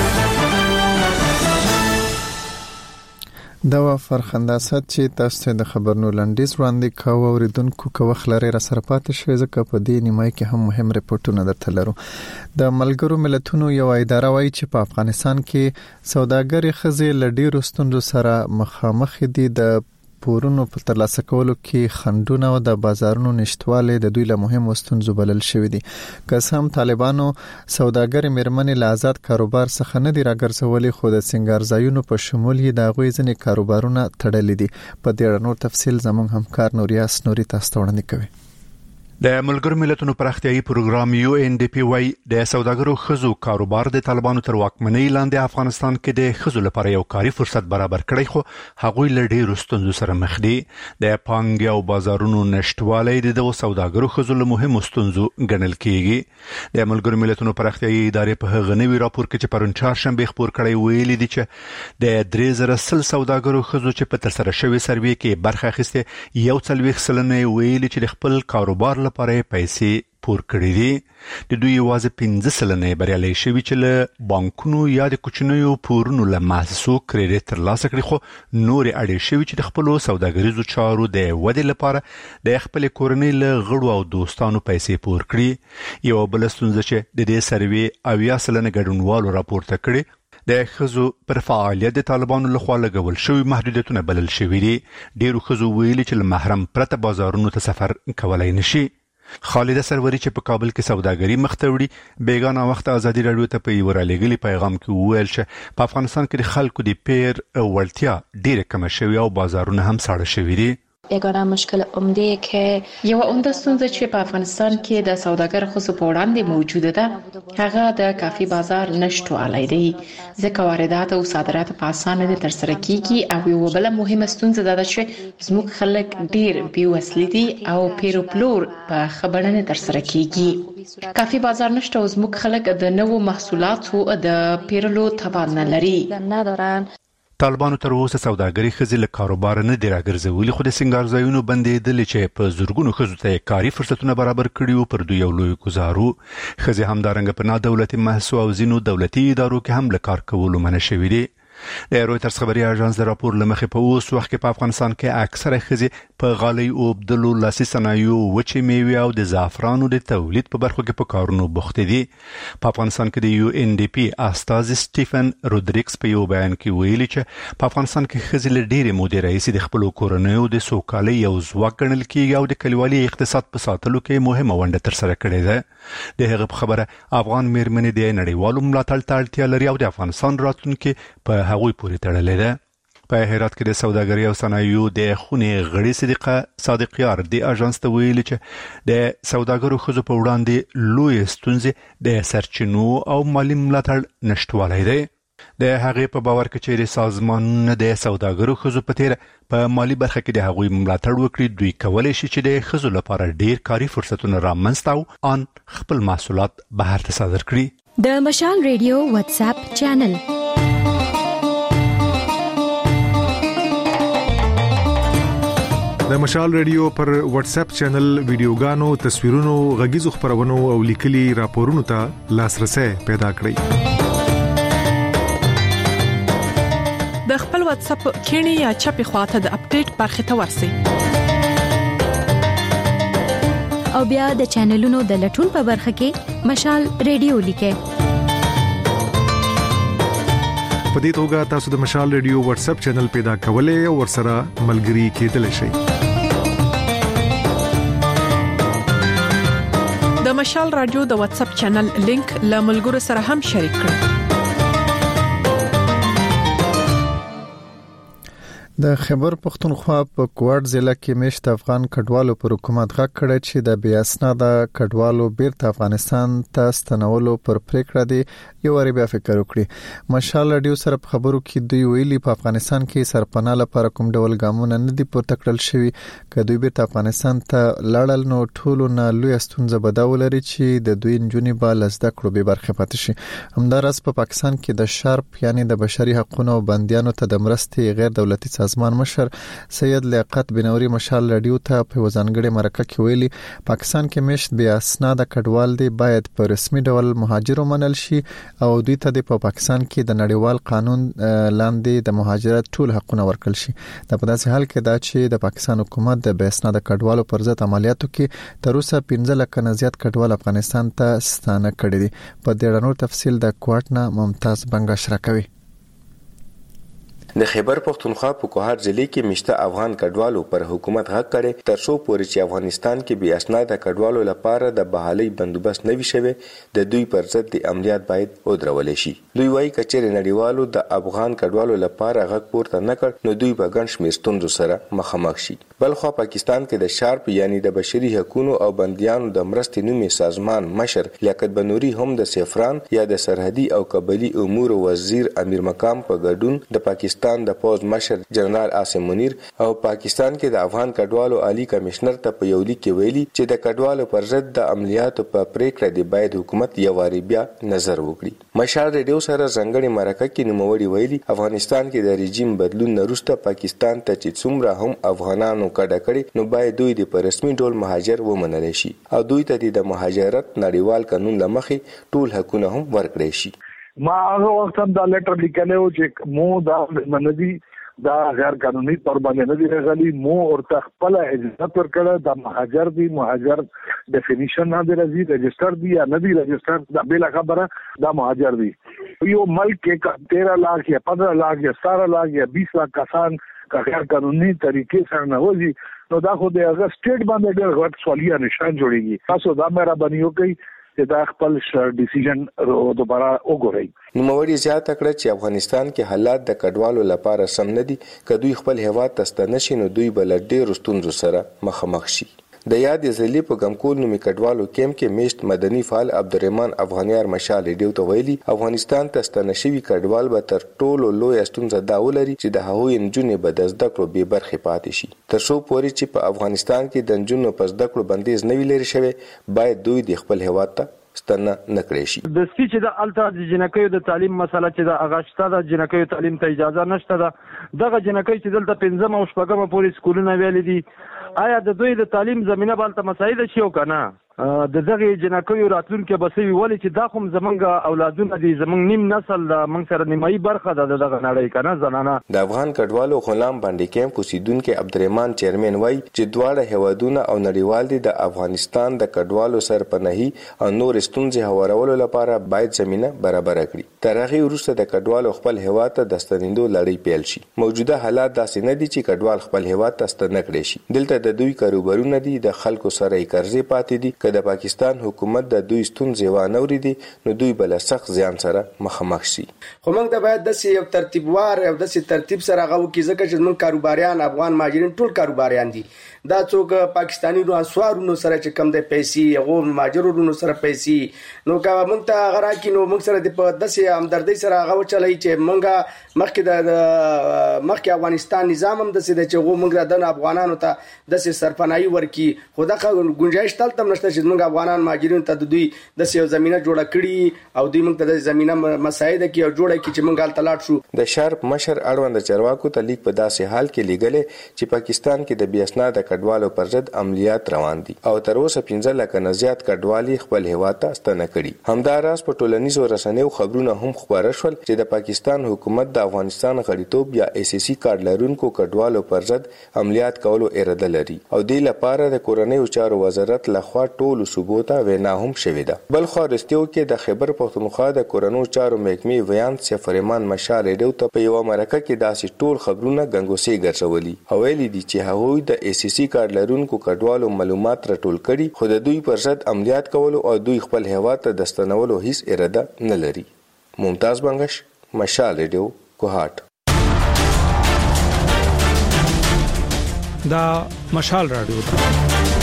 دا فرخنداسات چې تاسو د خبرونو لنډیز وړاندې کوو اوریدونکو کو خلره را سره پاتې شوي ځکه په دې نیمای کې هم مهم ریپورتونه درته لرو. د ملګرو ملتونو یو اداره وایي چې په افغانستان کې سوداګري خزې لډیرو ستونزو سره مخامخ دي. د پورونو په ترلاسه کولو کې خنډونه او د بازارونو نشټواله د دوی له مهمو ستونزو بلل شوې دي. که هم طالبانو سوداګر میرمنې له آزاد کاروبار څخه نه دي راګرځولې، خو د سنگارځایونو په شمول یې د غوي ځنې کاروبارونه تړلې دي. په دې اړه نور تفصیل زموږ همکار نوریاس نوري تاسو ته وړاندې کوي. د ملګرو ملتونو پراختیايي پروګرام UNDP وايي د سوداګرو خزو کاروبار د طالبانو تر واکمنۍ لاندې افغانستان کې د خزو لپاره یو کاري فرصت برابر کړی، خو هغوی له ډېرو ستونزو سره مخ دي. د پانګې او بازارونو نشټوالی د دغو سوداګرو خزو له مهمو ستونزو ګڼل کیږي. د ملګرو ملتونو پراختیايي ادارې په هغه نوي راپور کې چې پرون چهارشنبه خپور کړی ویلي دي چې د 3000 سوداګرو خزو چې په ترسره شوی سروې کې برخه اخیسته 41% ویلي چې د خپل کاروبار لپاره پیسې پور کړې دي. د دوی یوازې 15% بریالي شوي چې له بانکونو یا د کوچنیو پورونو له مؤسسو کریډټ ترلاسه کړي، خو نور اړې شوي چې د خپل سوداګریزو چارو د ودې لپاره د خپل کورنۍ له غړو او دوستانو پیسې پور کړي. یو بل ستونزه چې د دې سروې 80% ګډونوالو راپورته کړي د خزو پر فعالیت د طالبانو لخوا لګول شوی محدودیتونه بلل شوي دي. ډیرو خزو ویلي چې له محرم پرته بازارونو ته سفر کولای نشي. خالده سروري چې په کابل کې سوداګري مخته وړي بیگانه وخت ازادي رادیو ته په یو رالېګلي پیغام کې وویل چې په افغانستان کې د خلکو د پیر وړتیا ډیره کم شوی او بازارونه هم ساړه شوي دي. یگانه مشکل عمده که یو عمده ستونزه چې په افغانستان کې د سوداګر خصوص په وړاندې موجوده ده هغه د کافي بازار نشټوالی دی ځکه واردات او صادرات په اسانه نه ترسره کیږي او یو بل مهمه ستونزه ده چې زموږ خلک ډیر بیوسلی دي او پیروپلور په خبره نه ترسره کیږي کافي بازار نشته او زموږ خلک د نوو محصولاتو د پیرلو توان نه لري طالبانو تر اوسه سوداګري خزي له کاروبار نه دی راګرځولي خو د سنگار ځایونو بندیدل چې په زورګونو خزو ته کاري فرصتونه برابر کړي پر دوی یو لوی گزارو خزي همدارنګ په نادولتي محسو او زینو دولتي ادارو کې هم له کار کولو منع شوي دي د رويټرز خبري اژانس د راپور لمخې په اوس وخت کې په افغانستان کې اکثره خزي په غالي او بدلو لاسي صنایعو وچې میوې او د زعفرانو د تولید په برخو کې په کارونو بوخت دي په افغانستان کې د یو ان ډي پی استاذ سټيفن رودریکس په یو بیان کې ویلي چې په افغانستان کې خزي له ډېرې مودې راهیسې د خپل کورنیو د سوکالۍ یو ځواک ګڼل کېږي او د کلیوالي اقتصاد په ساتلو کې مهمه ونډه ترسره کړې ده د هغه په خبره افغان میرمنې د نړیوالو ملاتړ ته اړتیا لري او د افغانستان راتلونکي په هغوی پورې تړلې ده په هرات کې د سوداګرۍ او صنایعو د خونې غړي صادقیار د اژانس ته ویلي چې د سوداګرو خزو په وړاندې لوی ستونزې د سرچینو او مالی ملاتړ نشټوالی دی د هغې په باور کې چې سازمانونه د سوداګرو خزو په تیر په مالی برخه کې د هغوی ملاتړ وکړي دوی کولی شي چې د خزو لپاره ډیر کاري فرصتونه رامنځته او ان خپل محصولات بهر ته صادر کړي د مشال ریډیو واتس اپ چینل د مشال ریډیو پر واتس اپ چینل ویډیوګانو تصویرونو غږیزو خبرونو او لیکلي راپورونو ته لاسرسي پیدا کړئ د خپل واتس اپ کینی یا چپی خواته د اپډیټ برخه ته ورسئ او بیا د چینلونو د لټون په برخه کې مشال ریډیو لیکئ په دې توګه تاسو د مشال ریډیو واتس اپ چینل پیدا کولای او ورسره ملګري کېدلی شئ د مشال رادیو د واتس اپ چینل لینک له ملګرو سره هم شریک کړئ د خیبر پختونخوا په کوټ ضلع کې مشت افغان کډوالو پر حکومت غږ کړی چې د بیا اسناده کډوالو بیرته افغانستان ته ستنولو پر پریکړه دی یو وری بیا فکر وکړي مشال رادیو سره په خبرو کې دوی ویلي په افغانستان کې سرپناه لپاره کوم ډول ګامونه نه دي پورته کړل شوی که دوی بیرته افغانستان ته لاړل نو ټولو نه لوی ستونزه بداول لري چې د دوی نجونې به لزده کړو به برخه پاتې شي همدارس په پاکستان کې د شارپ یعنی د بشري حقوقو او بنديانو ته د مرستې غیر دولتي سازمان مشر سید لیاقت بنوري مشال رادیو ته په وزنګړې مرکه کې ویلي پاکستان کې مشت بیا اسناد کډوال دی باید په رسمي ډول مهاجر ومنل شي او دوی ته په پاکستان کې د نړیوال قانون لاندې د مهاجرت ټول حقونه ورکړل شي د په داسې حال کې دا چې د پاکستان حکومت د بیا اسناد کډوالو پر ضد عملیاتو کې تر اوسه 15 لک نه زیات کډوال افغانستان ته ستانه کړي دي په دې اړه نور تفصیل د کوټ نه ممتاز بنگا شراکوي د خیبر پختونخوا په کوهات ضلع کې مشته افغان کډوالو پر حکومت حق کړي تر څو پورې چې افغانستان کې بیا اسناد کډوالو لپاره د بحالي بندوبست نوي شوی د دوی پر ضد د عملیات باید ودرول شي دوی وايي کچېر نړیوالو د افغان کډوالو لپاره حق پورته نکړ نو دوی په ګڼ شمېر ستونزو سره مخامخ شي بلخو پاکستان کې د شارپ یعنی د بشري حقوقو او بنديانو د مرستې نومي سازمان مشر لیاقت بنوري هم د سفران یا د سرحدي او قبلي امور وزیر امیر مقام په ګډون د پاکستان د پوز مشر جنرال عاصم منیر او پاکستان کې د افغان کډوالو عالی کمشنر ته په یو لیک کې ویلي چې د کډوالو پر ضد د عملیاتو په پریکړه دی باید حکومت یو واری بیا نظر وکړي مشال ریډیو سره ځنګړې مرکه کې نوموړي ویلي افغانستان کې د رژیم بدلون وروسته پاکستان ته چې څومره هم افغانانو کډه کړي نو باید دوی د رسمي ډول مهاجر ومنل شي او دوی ته د مهاجرت نړیوال قانون لمخې ټول حقوقونه هم ورکړي شي ما هغه وخت هم دا لیټر لیکلو چې مو دا منځي دا غیر قانوني تور باندې نه دی راغلي مو ورته خپل اجازه ورکړه د مهاجر دی مهاجر ډیفینیشن نه دی راځي رجستر دی یا نه دی رجستر دا بل خبره دا مهاجر دی یو ملک کې 13 लाख یا 15 लाख یا 17 लाख یا 20 लाख کسان غیر قانوني طریقې سره نه وځي نو دا خو د هغه سټیټ باندې ډېر غټ سوالیه نشان جوړیږي تاسو دا مهرباني وکړئ چې دا خپل ډیسیژن دوباره وګوري. نوموړي زیاته کړه چې افغانستان کې حالات د کډوالو لپاره سم نه دي. که دوی خپل هیواد ته ستنه شي نو دوی بل ډېر ستونزو سره مخامخ شي. د یاد ځلې په ګمکول نومي کډوالو کیمپ کې میشت مدني فعال عبدالرحمن افغانیار مشال ریډیو ته ویلي افغانستان ته ستنه شوي کډوال به تر ټولو لوی ستونزه دا ولري چې د هغوی نجونې به د زده کړو بې برخې پاتې شي. تر څو پورې چې په افغانستان کې د نجونو په زده کړو بندیز نه وي لري شوی باید دوی د خپل هیواد ته ستنه نکړي شي. د سپیچ د الټا د جنکیو د تعلیم مسله چې د اغاشته د جنکیو تعلیم ته اجازه نشته ده. دغه جنکی چې دلته 15 او 16 پورې سکولونه ویل دي آیا د دوی د تعلیم زمينه بالته مسایل شي او کنه د دغه جنکیو راتلونکي بسوي ولې چې دا کوم زمونږ اولادونه دي زمونږ نیم نسل د موږ سره نیمایي برخه ده دغه نړۍ کنه زنانه. د افغان کډوالو غلام باندې کیمپ اوسیدونکو عبدالرحمن چیرمن وای چې دواړه هیوادونه او نړیوال دي د افغانستان د کډوالو سرپناهي او نور ستونزې هوارولو لپاره باید زمينه برابر کړي. تر هغه وروسته د کډوالو خپل هیواد ته د ستنېدو لړۍ پیل شي. موجوده حالات داسې نه دي چې کډوال خپل هیواد ته ستنه کړي شي. دلته د دوی کاروبارونه دي د خلکو سره قرضې پاتې دي. که د پاکستان حکومت د دوی ستونزې وانوري دي نو دوی بل سخت زیان سره مخامخ شي. خو موږ د باید د یو ترتیبوار او د ترتیب سره غو کې ځکه چې موږ کاروباریان افغان مهاجرین ټول کاروباریان دي. دا څوک پاکستانی روانسوارونو سره چې کم د پیسې هغه مهاجرونو سره پیسې نو کا موږ ته غرا کې نو موږ سره د داسې همدردی سره غو چلای چې موږ مخکې افغانستان نظام هم داسې د چې غو موږ د افغانانو ته داسې سرپناهي ورکی خو دا گنجائش تلته نشته چې موږ افغانان مهاجرین ته د دوی د یو زمينه جوړه کړي او دوی موږ ته د زمينه مساعده کې او جوړه کې چې موږ حالت لاړ شو. د شرپ مشر اړوند چرواکو ته لیک په داسې حال کې لیږل چې پاکستان کې د بیاسناد کډوالو پر ضد عملیات روان دي او تر اوسه 15 لکه نه زیات کډوالي خپل هیواد ته ستنه کړي. همداراز په ټولنیزو رسنیو خبرونه هم خبره شول چې د پاکستان حکومت د افغانستان غړیتوب یا ACC کارت لرونکو کډوالو پر ضد عملیات کولو اراده لري او د لپاره د کورنیو چارو وزارت لخوا ټولو صوبو ته وینا هم شوې ده. بل خو رستیو کې د خیبر پختونخوا د کورنیو چارو محکمې ویان سفرمان مشال ریډیو ته په یو مرکه کې داسې ټول خبرونه غنګوسي ګرځولي او ویلي دي چې هغوی د ACC کارت لرونکو کډوالو معلومات راټول کړي خو د دوی پر ضد عملیات کولو او دوی خپل هیواد ته د ستنولو هیڅ اراده نه لري. ممتاز بنگش، مشال ریډیو، کوهاټ. دا مشال رادیو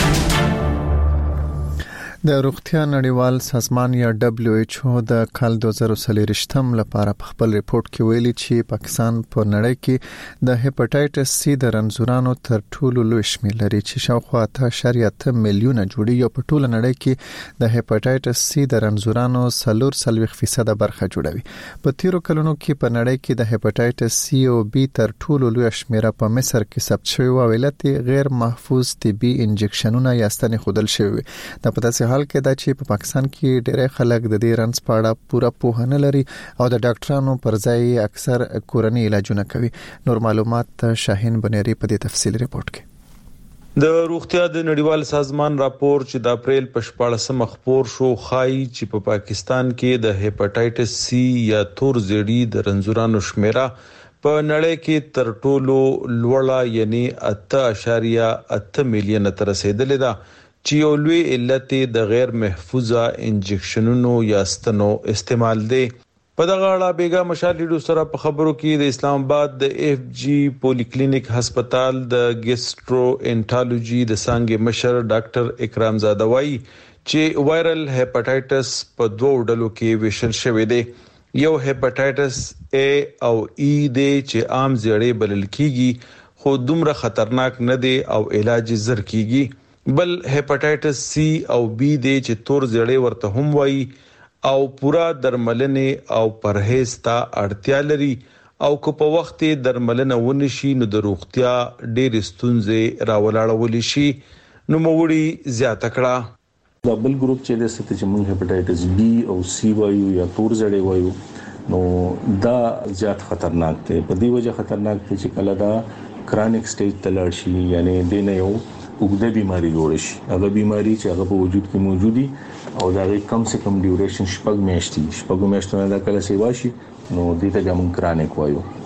د روغتیا نړیوال سازمان یا WHO د کال 2023 لپاره په خپل ریپورت کې ویلي چې پاکستان په نړۍ کې د هپاتایټس سی د رنځورانو تر ټولو لوی شمېر لري چې شاوخوا 8.8 میلیونه جوړي او په ټوله نړۍ کې د هپاتایټس سی د رنځورانو 40% برخه جوړوي. په تیرو کلونو کې په نړۍ کې د هپاتایټس سی او بی تر ټولو لوی شمېر په مصر کې ثبت شوی او علت غیر محفوظ طبي انجکشنونه یا ستنې خودل شوی. د پداسه حال کې دا چې په پاکستان کې ډېر خلک د دې رنځ په اړه پوره پوهه نه لري او د ډاکټرانو پر ځای اکثر کورنی علاجونه کوي. نور معلومات شاهین بنيري په دې تفصیل ریپورت کې. د روغتیا د نړیوال سازمان راپور چې د اپریل په 14 خبر شو خای چې په پاکستان کې د هپاتایټس سی یا تور زیړی د رنځورانو شمیره په نړۍ کې تر ټولو لوړه یعنی 8.8 میلیونه تر رسیدلې ده چې یو لوی علت د غیر محفوظه انجکشنونو یا ستنو استعمال دی. په دغه اړه بیګا مشال ریډیو سره په خبرو کې د اسلام آباد د FG پولی کلینیک هسپتال د ګیسټرو انټالوجي د څنګه مشر ډاکټر اکرام زاده وایي چې وایرل هپاتایټس په دوه ډلو کې ویشل شوی دی. یو هپاتایټس A او E دی چې عام زیړې بلل کیږي خو دومره خطرناک نه دی او علاج زر کیږي. بل هپاتایټس سی او بی دی چې تور زیړې ورته هم وایي او پورا درملنه او پرهیز ته اړتیا لري او کو په وخت درملنه ونشي نو د روغتیا ډېر ستونزې راولاړول شي. نو موړي زیاته کړه د بل ګروپ چې د ست چې موږ هپاتایټس بی او سی وایو یا تور زیړې وایو نو دا زیات خطرناک دی. په دې وجه خطرناک دی چې کله دا کرونیک سټیج ته لاړ شي یعنی د نه یو وګړه بیماری جوړ شي. هغه بیماری چې هغه په وجود کې موجودي او دا کم سے کم ډیوریشن شپږ میاشتې نه دا کله سیوا شي نو دې ته موږ کرونیک وایو.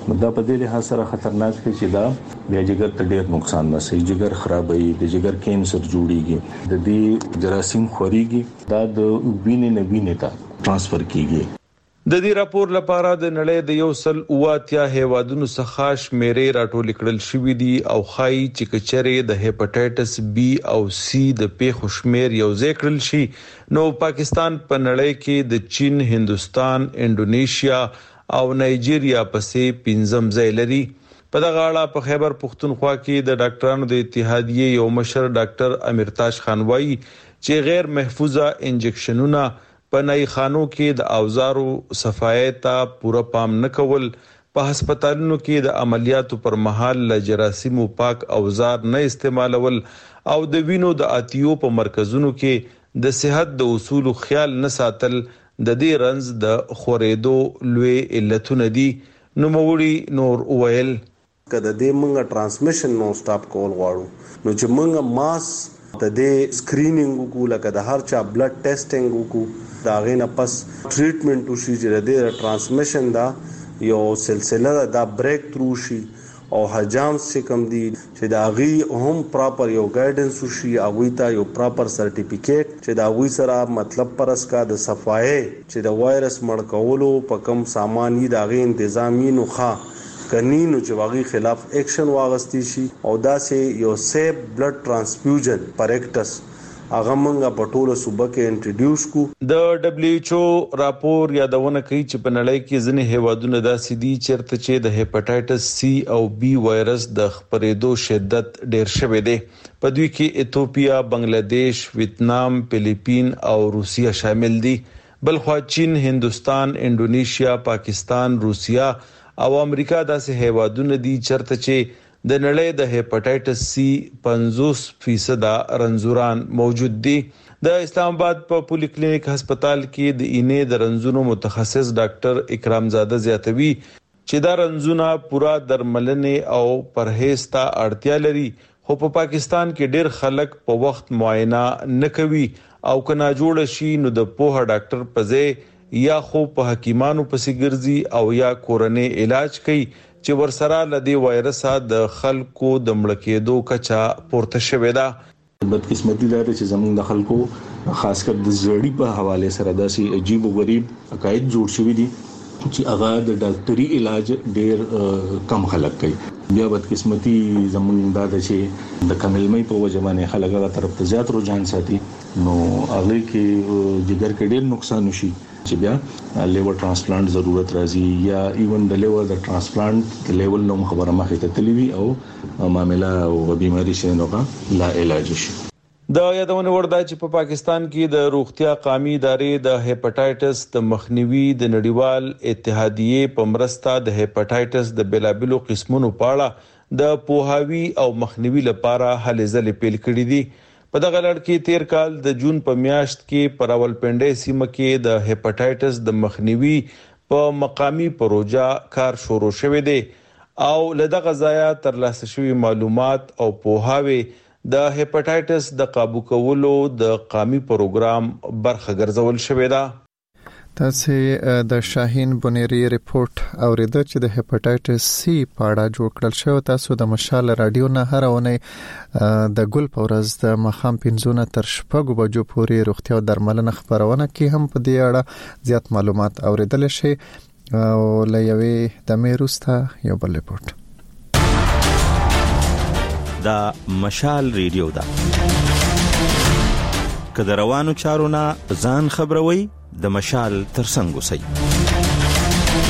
دا په دې لحاظ سره خطرناک دی چې دا بیا جګر ته ډیر نقصان رسوي، جګر خرابوي، د جګر کینسر جوړیږي، د دې جراثیم خوريږي، دا د وینې نه وینې ته ترانسفر کیږي. د دې راپور لپاره د نړۍ د 180 هیوادونو څخه شمیرې راټول کړل شوې دي او خای چې کچره د هپاتایټس بی او سی د پیښو شمیر یو ځای کړل شي نو پاکستان په نړۍ کې د چین، هندستان، انډونیشیا او نایجیریا پسې 5م ځای لري. په دغه اړه په خیبر پختونخوا کې د ډاکټرانو د اتحادیې یو مشر ډاکټر امیرتاج خان وایي چې غیر محفوظه انجکشنونه په نای خانو کې د اوزارو صفایي ته پوره پام نه کول، په هسپتالونو کې د عملیاتو پر مهال ل جراثیمو پاک اوزار نه استعمالول او د وینو د اتیو په مرکزونو کې د صحت د اصولو خیال نه ساتل د دې رنز د خورېدو لوی علتونه دي. نو موري نور ویل کله د موږ ترانسمیشن نو سټاپ کول غواړو نو چې موږ ماس د دې سکرینینګ وکړو، لکه د هر چا بلډ ټیسټینګ وکړو، دا غینه پس ټریټمنټ وشي چې د ترانسمیشن دا یو سلسله دا بریک تھرو شي او حجام چې کوم دي چې دا غي هم پراپر یو ګایډنس وشي، اغوی ته یو پراپر سرټیفیکیټ چې دا غوي سره مطلب پرس کا د صفایي چې د وایرس مړ کولو په کم سامان یې دا غي تنظیمي نو ښه کنینو چې واغی خلاف ایکشن واغستی شي او دا سه یو سیف بلډ ترانسفیوژن پریکټس هغه مونږه په ټوله صوبه کې انټروډیوس کو. د دبليو ایچ او راپور یادونه کوي چې په نړۍ کې ځینې هیوادونه داسې دي چیرته چې د هپاتایټس سی او بی وایرس د خپرېدو شدت ډیر شوی دی. په دوی کې ایتھوپیا، بنگلاديش، ویتنام، فلیپین او روسیا شامل دي. بلخوا چین، هندستان، انډونیشیا، پاکستان، روسیا او امریکا داسې هیوادونه دي چرته چې د نړۍ د هپاتایټس سی 50% رنځوران موجود دي. د اسلام آباد په پولی کلینیک هسپتال کې د اینې د رنځونو متخصص ډاکټر اکرام زاده زیاتوي چې دا رنځونه پورا درملنې او پرهیز ته اړتیا لري، خو په پاکستان کې ډیر خلک په وخت معاینه نه کوي او کنا جوړ شي نو د پوهه ډاکټر پځې یا خو په حکیمانو پسې ګرځي او یا کورنۍ علاج کوي چې ورسره لدی وایرس د خلکو د مړ کېدو کچا پورته شوې ده. بدقسمتي دا چې زموږ د خلکو خاص کر د زړی په حواله سره داسې عجیب او غریب عقاید جوړ شوی دي چې هغه د ډاکټري علاج ډیر کم خلک کوي. بیا بدقسمتي زموږ دا چې د کملمۍ په وجه باندې خلک هغه طرف ته زیات رجحان ساتي نو هغه کې جګر کې ډیر نقصان وشي چې بیا لیور ترانسپلانت ضرورت راځي یا ایون د لیور د ترانسپلانت د لیول نو خبره مخه ته تلوي او معاملې او بیماری شنوغه لا علاج شي. د یادونه ورده چې په پاکستان کې د روغتیا قومي ادارې د هپاتایټس د مخنیوي د نړیوال اتحادیې په مرسته د هپاتایټس د بلابلو قسمونو په اړه د پوهاوی او مخنیوي لپاره هلې ځلې پیل کړې دي. په دغه لړ کې تیر کال د جون په میاشت کې پر راولپنډي سیمه کې د هپاتایټس د مخنیوي په مقامی پروژه کار شروع شوې ده او لدغه ځای ترلاسه شوی معلومات او پوهاوی د هپاتایټس د قابو کولو د قومي پروګرام برخه ګرځول شوې ده. تاسو د شاهین بونيري ریپورت اوریدل چې د هپاتایټس سی په اړه جوړ کړل شو. تاسو د مشال رادیو نه هرونه د ګل پورز د مخام 5 تر 6 بجو پورې روغتیا او درملنه خبرونه کې هم په دې اړه زیات معلومات اوریدل شي او لوي د میروستا یو بل ریپورت د مشال ریډیو دا کله روانو چارونه ځان خبروي د مشال ترڅنګ اوسئ.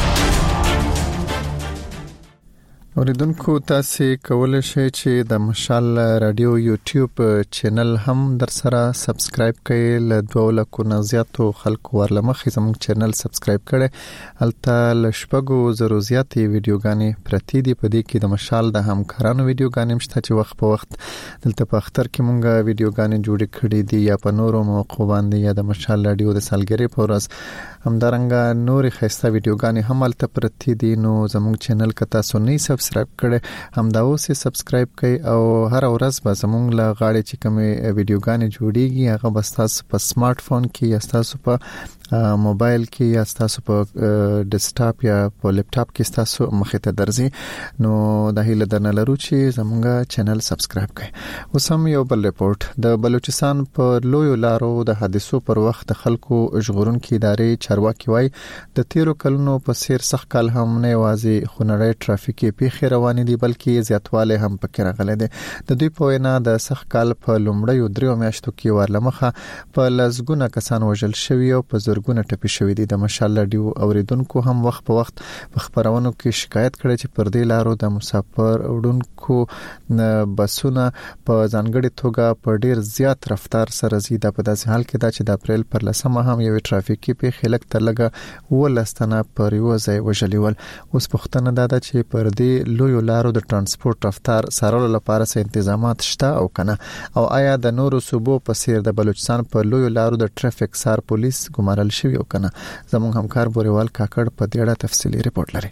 اوریدونکو تاسو کولای شئ چې د مشال رادیو یوټیوب چینل هم در سره سبسکرایب کړئ. له 2 لکو نه زیاتو خلکو ورلمخې زموږ چینل سبسکرایب کړئ. البته لشپږو زرو زیاتې ویډیوګانې پرتی دي. په دې کې د مشال د همکارانو ویډیوګانې مشته چې وخت په وخت دلته په اختر کې مونږه ویډیوګانې جوړې کړې دي یا په نورو موقعو باندې یا د مشال رادیو د سالګری په ورځ همدارنګه نورې خسته ویډیوګانې هم البته پرتی دي. نو زموږ چینل کته سنئ سبسکرایب کړئ، همدا اوس سبسکرایب کړئ او هر ورځ به زموږ له غاړې چې کومه ویډیوګانې جوړیږي هغه به تاسو په سمارټ فون کې یا تاسو په موبایل کې یا تاسو په ډیسکټاپ یا په لپټاپ کې تاسو مخې ته درځي نو د هیله درنه لرو چې زموږ چینل سبسکرایب کړئ. اوس هم یو بل ریپورت د بلوچستان په لویو لارو د حادثو پر وخت د خلکو ژغورونکو ادارې چارواکي وای د تیرو کلونو په سیر سخت کال هم نه وازي خونړی ټرافیکي پیښې روان دي بلکې زیاتواله هم پکې راغلي دي. د دوی په وینا د سخت کال په لومړیو 3 میاشتو کې ورلمخه په لزګونه کسان وژل شوی او په زرګونه ټپي شوی دي. د مشال رادیو اوریدونکو هم وخت په وخت په خبرونو کې شکایت کړي چې پر دې لارو د مسافر وړونکو بسونه په ځانګړي توګه په ډیر زیات رفتار سره زیاده په داسې حال کې دا چې د اپریل پر 10مه هم یو ټرافیکي پیښه لک تر لګه ولستنه پر یو ځای وژلول. اوس پښتنه دا چې پر دې لویو لارو د ترانسپورت رفتار سره لپاره څه تنظیمات شته او کنه او آیا د نورو صوبو په څیر د بلوچستان په لویو لارو د ټرافیک سار پولیس ګمارل شوی او کنه. زموږ همکار بوريوال کاکړ په دې اړه تفصیلی ریپورت لري.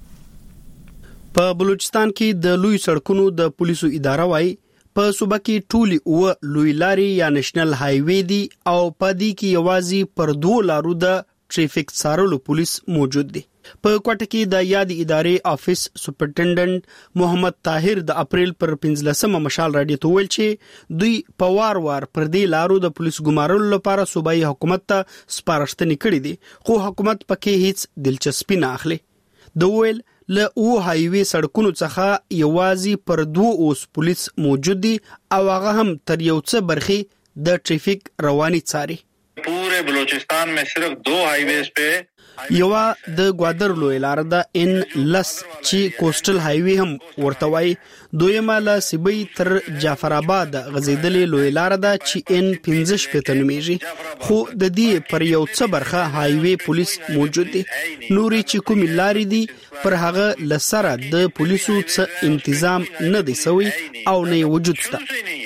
په بلوچستان کې د لوی سړکونو د پولیسو اداره وای په صوبه کې ټولي او لوی لاري یا نېشنل های وی دي او په دې کې یوازې پر 2 لارو د ټریفیک سارلو پولیس موجود دي. په کوټه کې د یاد ادارې افیس سپرنټنډنټ محمد طاهر د اپریل پر 15مه مشال رادیو ته ویل چې دوی په وار پر دې لارو د پولیس ګمارلو لپاره صوبایي حکومت ته سپارښتنې کړې دي خو حکومت پکې هیڅ دلچسپي نه اخلي. د ویل له او هایوي سړکونو څخه یوازې پر 2 اوس پولیس موجود دي او هغه هم تر یو څه برخي د ټریفیک رواني څاري. पूरे बलूचिस्तान में सिर्फ 2 हाईवेज पे یوا د گوادر لوی لار د ان لس چې کوسټل هایوي هم ورته وای دویمه له سیبی تر جعفر آباد غزیدلې لوی لار د چې ان 15 پته نومیږي خو د دې پر یو څه برخه هایوي پولیس موجود دي. نوري چې کوم لارې دي پر هغه لسره د پولیسو څخه تنظیم نه دی سوی او نه وجود شته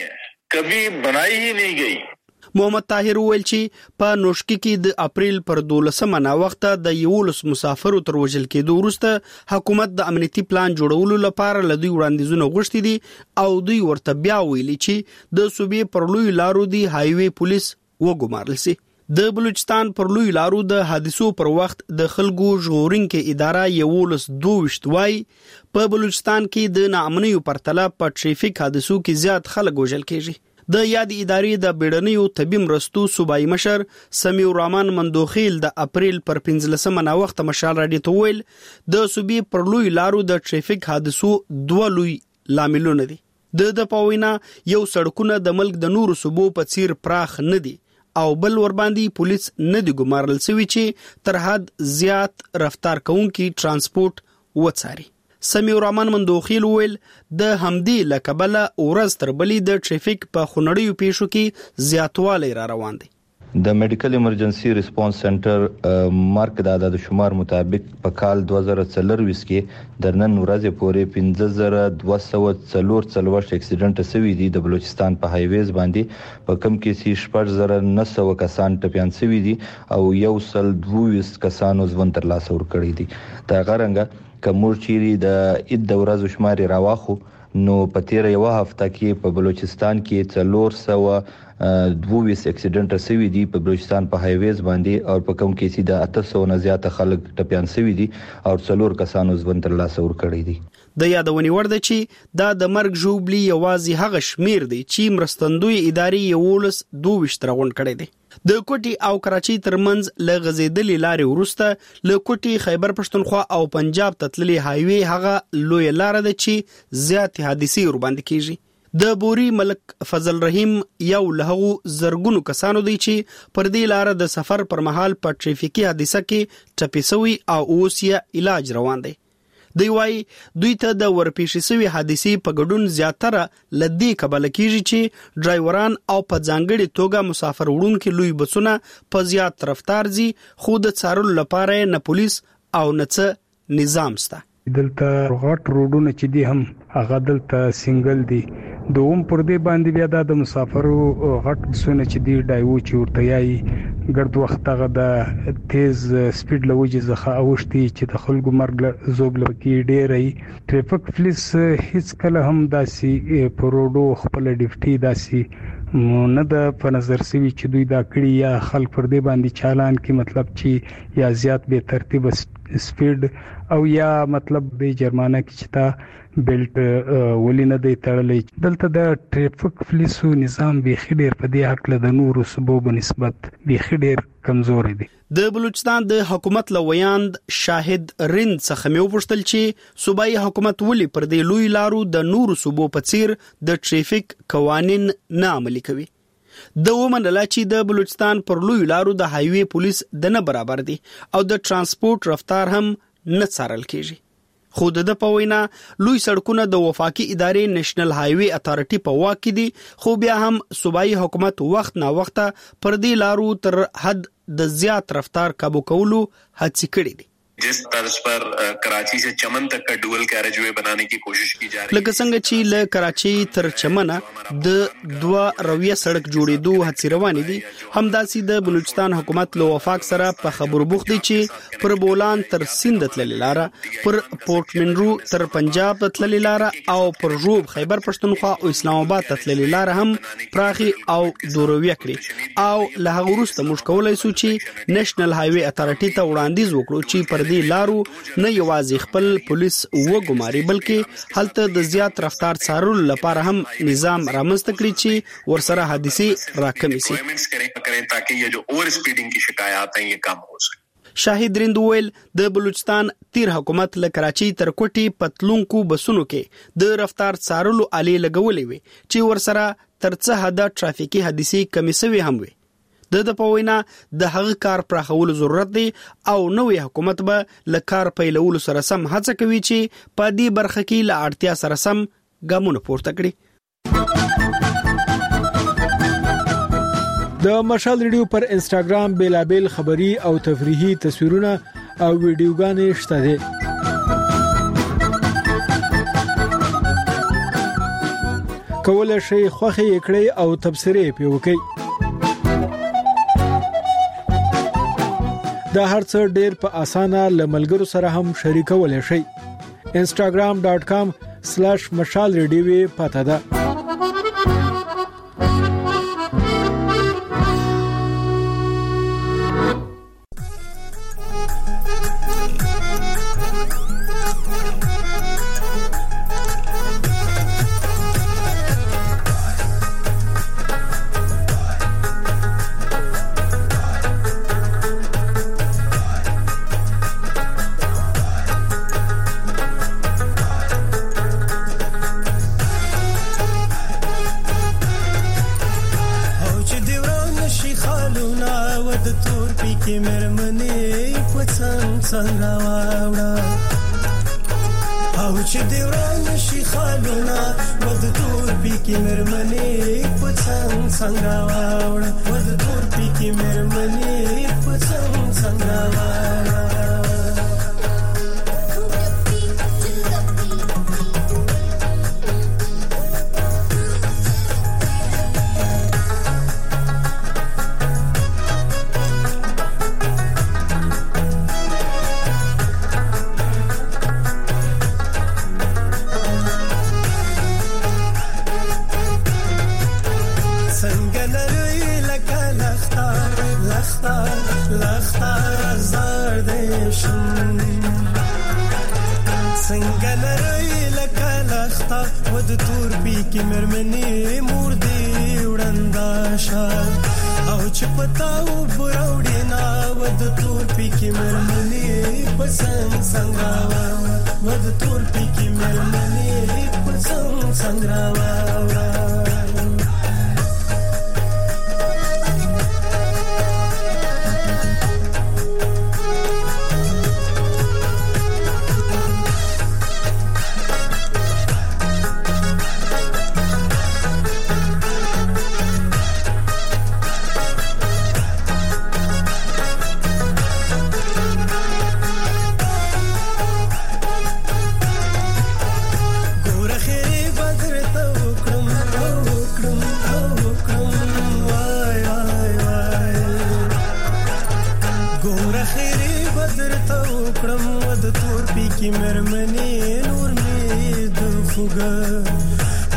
کبھی بنائی ہی نہیں گئی. محمد طاهر ویل چې په نوشکی کې د اپریل پر 12مه نا وخت د یولس مسافرو تر وژل کېدو وروسته حکومت د امنیتي پلان جوړولو لپاره لدی وړاندیزونه غوښتي دي او دوی ورته بیا ویلي چې د صوبې پر لوی لارو دی هایوي پولیس وګمارل سي. د بلوچستان پر لوی لارو د حادثو پر وخت د خلکو ژغورونکو اداره یولس 22 وای په بلوچستان کې د ناامنیو پرتله په ټریفیک حادثو کې زیات خلک وژل کېږي. د یاد ادارې د بیړنیو طبي مرستو صوبایي مشر سمیع الرحمن مندوخیل د اپریل پر 15مه نا وخت مشال رادیو ته ویل د صوبې پر لوی لارو د ټریفیک حادثو 2 لوی لاملونه دي. د پاوینا یو سړکونه د ملک د نورو صوبو په څیر پراخ نه دي او بل ور باندې پولیس نه دی ګمارل سوي چې تر حد زیات رفتار کوونکي ترانسپورت وڅاري. سمیع الرحمن مندوخیل ویل د همدې لکبله اورز تر بلې د ټریفیک په خونړیو پیښو کې زیاتوالی را روان دي. د میډیکل ایمرجنسي ریسپانس سنټر مارک د عدد شمار مطابق په کال 2024 کې درنن ورځې پورې 5244 اکسیډنټ شوي دي. د بلوچستان په هایویز باندې په کم کې 6900 کسان ټپيان شوي دي او 122 کسانو ژوند تر لاسه ورکړي دي. دا غرنګ کومور چيري د اید د ورځو شماري راواخو نو په تیر یو هفته کې په بلوچستان کې 422 اکسیډنټ شوي دي په بلوچستان په هایویز باندې او په کوم کې چې د 800 نه زیات خلک ټپيان شوي دي او 4 کسانو ژوند تر لاسه ورکړي دي. د یادونې وړ ده چې دا د مرګ ژوبلي یوازې هغه شمیر دی چې مرستندوی ادارې یولس 22 ترغون کړي دي. د کوټي او کراچي ترمنځ ل غزیدلې لارې ورسته ل کوټي خیبر پښتونخوا او پنجاب تتللي هایوي هغه لوی لار ده چې زیات حادثي ور باندې کیږي. د بوري ملک فضل رحیم یو له زرګونو کسانو دی چې پر دې لار د سفر پر مهال په ټریفیکي حادثه کې ټپي شوی او اوس یې علاج روان دی. دی وای دوی ته د ورپېښې شوی حادثې په ګډون زیاتره لدی کبل کیږي چې ډرایوران او په ځانګړي توګه مسافر وړونکو لوی بسونه په زیات رفتار زی خود څارل لپاره نه پولیس او نه څه نظام سته. دلته غټ روډونه چې دي هم هغه دلته سنگل دي دوم پر دې باندې بیا د مسافرو غټ بسونه چې دي ډایو چې ورته یای ګرد وخت هغه د تیز سپیډ لوجه زخه اوشتي چې د خلکو مرګ زوګ لکه ډېرې ټریفیک پولیس هیڅ کله هم داسي په روډو خپل ډیوټي داسي نه د په نظر سوي چې دوی دا کړی یا خلک پر دې باندې چالان کې مطلب چې یا زیات به ترتیب سپیډ او یا مطلب د جرمانه کې چې تا بیلټ ولینه دی تړلې دلته د ټریفیک پولیسو نظام به خډیر په دې حق له د نورو صوبو بنسبت به خډیر کمزور دي. د بلوچستان د حکومت لویاند شاهد رند څخه مې وپوښتل چې صوبایي حکومت ولې پر دې لوی لارو د نورو صوبو په څیر د ټریفیک قوانین نه عملي کوي. د ومنله چې د بلوچستان پر لوی لارو د هایوي پولیس د نه برابر دي او د ترانسپورت رفتار هم نه څارل کیږي. خو د پوینا لوی سړکونه د وفاقي ادارې نېشنل هایوي اتارټي په واک کې دي، خو بیا هم صوبایي حکومت وخت نا وخت پر دې لارو تر حد د زیات رفتار قابو کولو هڅې کړې دي. जिस तर्ज पर कराची से चमन तक का डुअल कैरेज वे बनाने की कोशिश की जा रही है, लکه څنګه چې له کراچۍ تر چمنه د دوه رویه سړک جوړېدو هڅې روانې دي، همداسې د بلوچستان حکومت له وفاق سره په خبرو بوخت دي چې پر بولان تر سند تللې لاره، پر پورت منرو تر پنجاب تللې لاره او پر روب خیبر پښتونخوا او اسلام آباد تللې لاره هم پراخي او دورویه کړي. او له هغه وروسته موږ کولای شو چې نېشنل هایوي اتارټي ته وړاندیز وکړو چې پر دې لارو نه یوازې خپل پولیس وګماري بلکې هلته د زیات رفتار څارلو لپاره هم نظام رامنځته کړي چې ورسره حادثې راکمې شي تاکہ یہ جو اوور سپیڈنگ کی شکایات ہیں یہ کم ہو سکے. شاهد رند ویل د بلوچستان تیر حکومت له کراچۍ تر کوټي پتلونکو بسونو کې د رفتار څارلو آلې لګولې وي چې ورسره تر څه حد ټرافیکي حادثې کمې شوي هم وي. د پوینا د هغه کار پراخولو ضرورت دی او نوې حکومت به لکار پیلولو سره سم هڅه کوي چې په دې برخه کې له اړتیا سره سم ګامونه پورته کړي. د مشال ریډیو پر انستګرام بیلابل خبری او تفریحي تصویرونه او ویډیوګانې شته دي. کولای شئ خوښي کړئ او تبصرې پې وکړئ. دا هرڅه ډېر په اسانه لملګرو سره هم شریکولای شئ. instagram.com/mashalradio پته ده.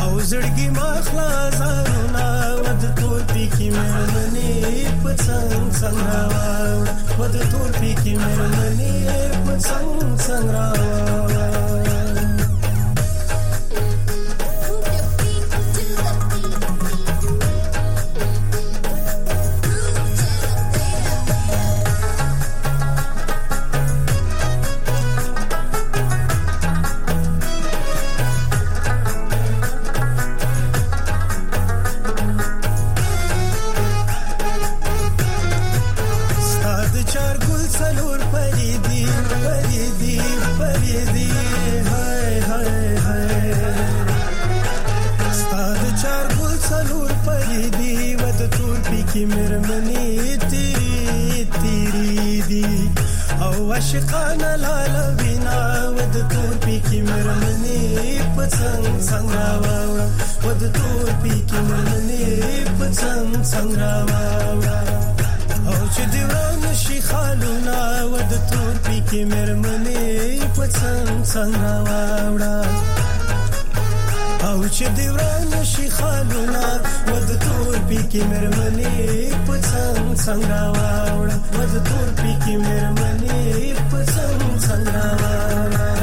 او زړګي مخلا زارونا ود تور پی مېرمنې په څنګه راوړ ود تور پی مېرمنې په څنګه راوړ عاشقانه لاله وینا ود تور پی کی مرمنې پڅنګ څنګه راوړ ود تور پی کی مرمنې پڅنګ راوړ او چې دیوان شي خالونه ود تور پی کی مرمنې پڅنګ راوړ او چې دیوان شي خالونه ود تور پی کی مرمنې پڅنګ راوړ ود تور پی کی مرمنې پڅنګ راوړ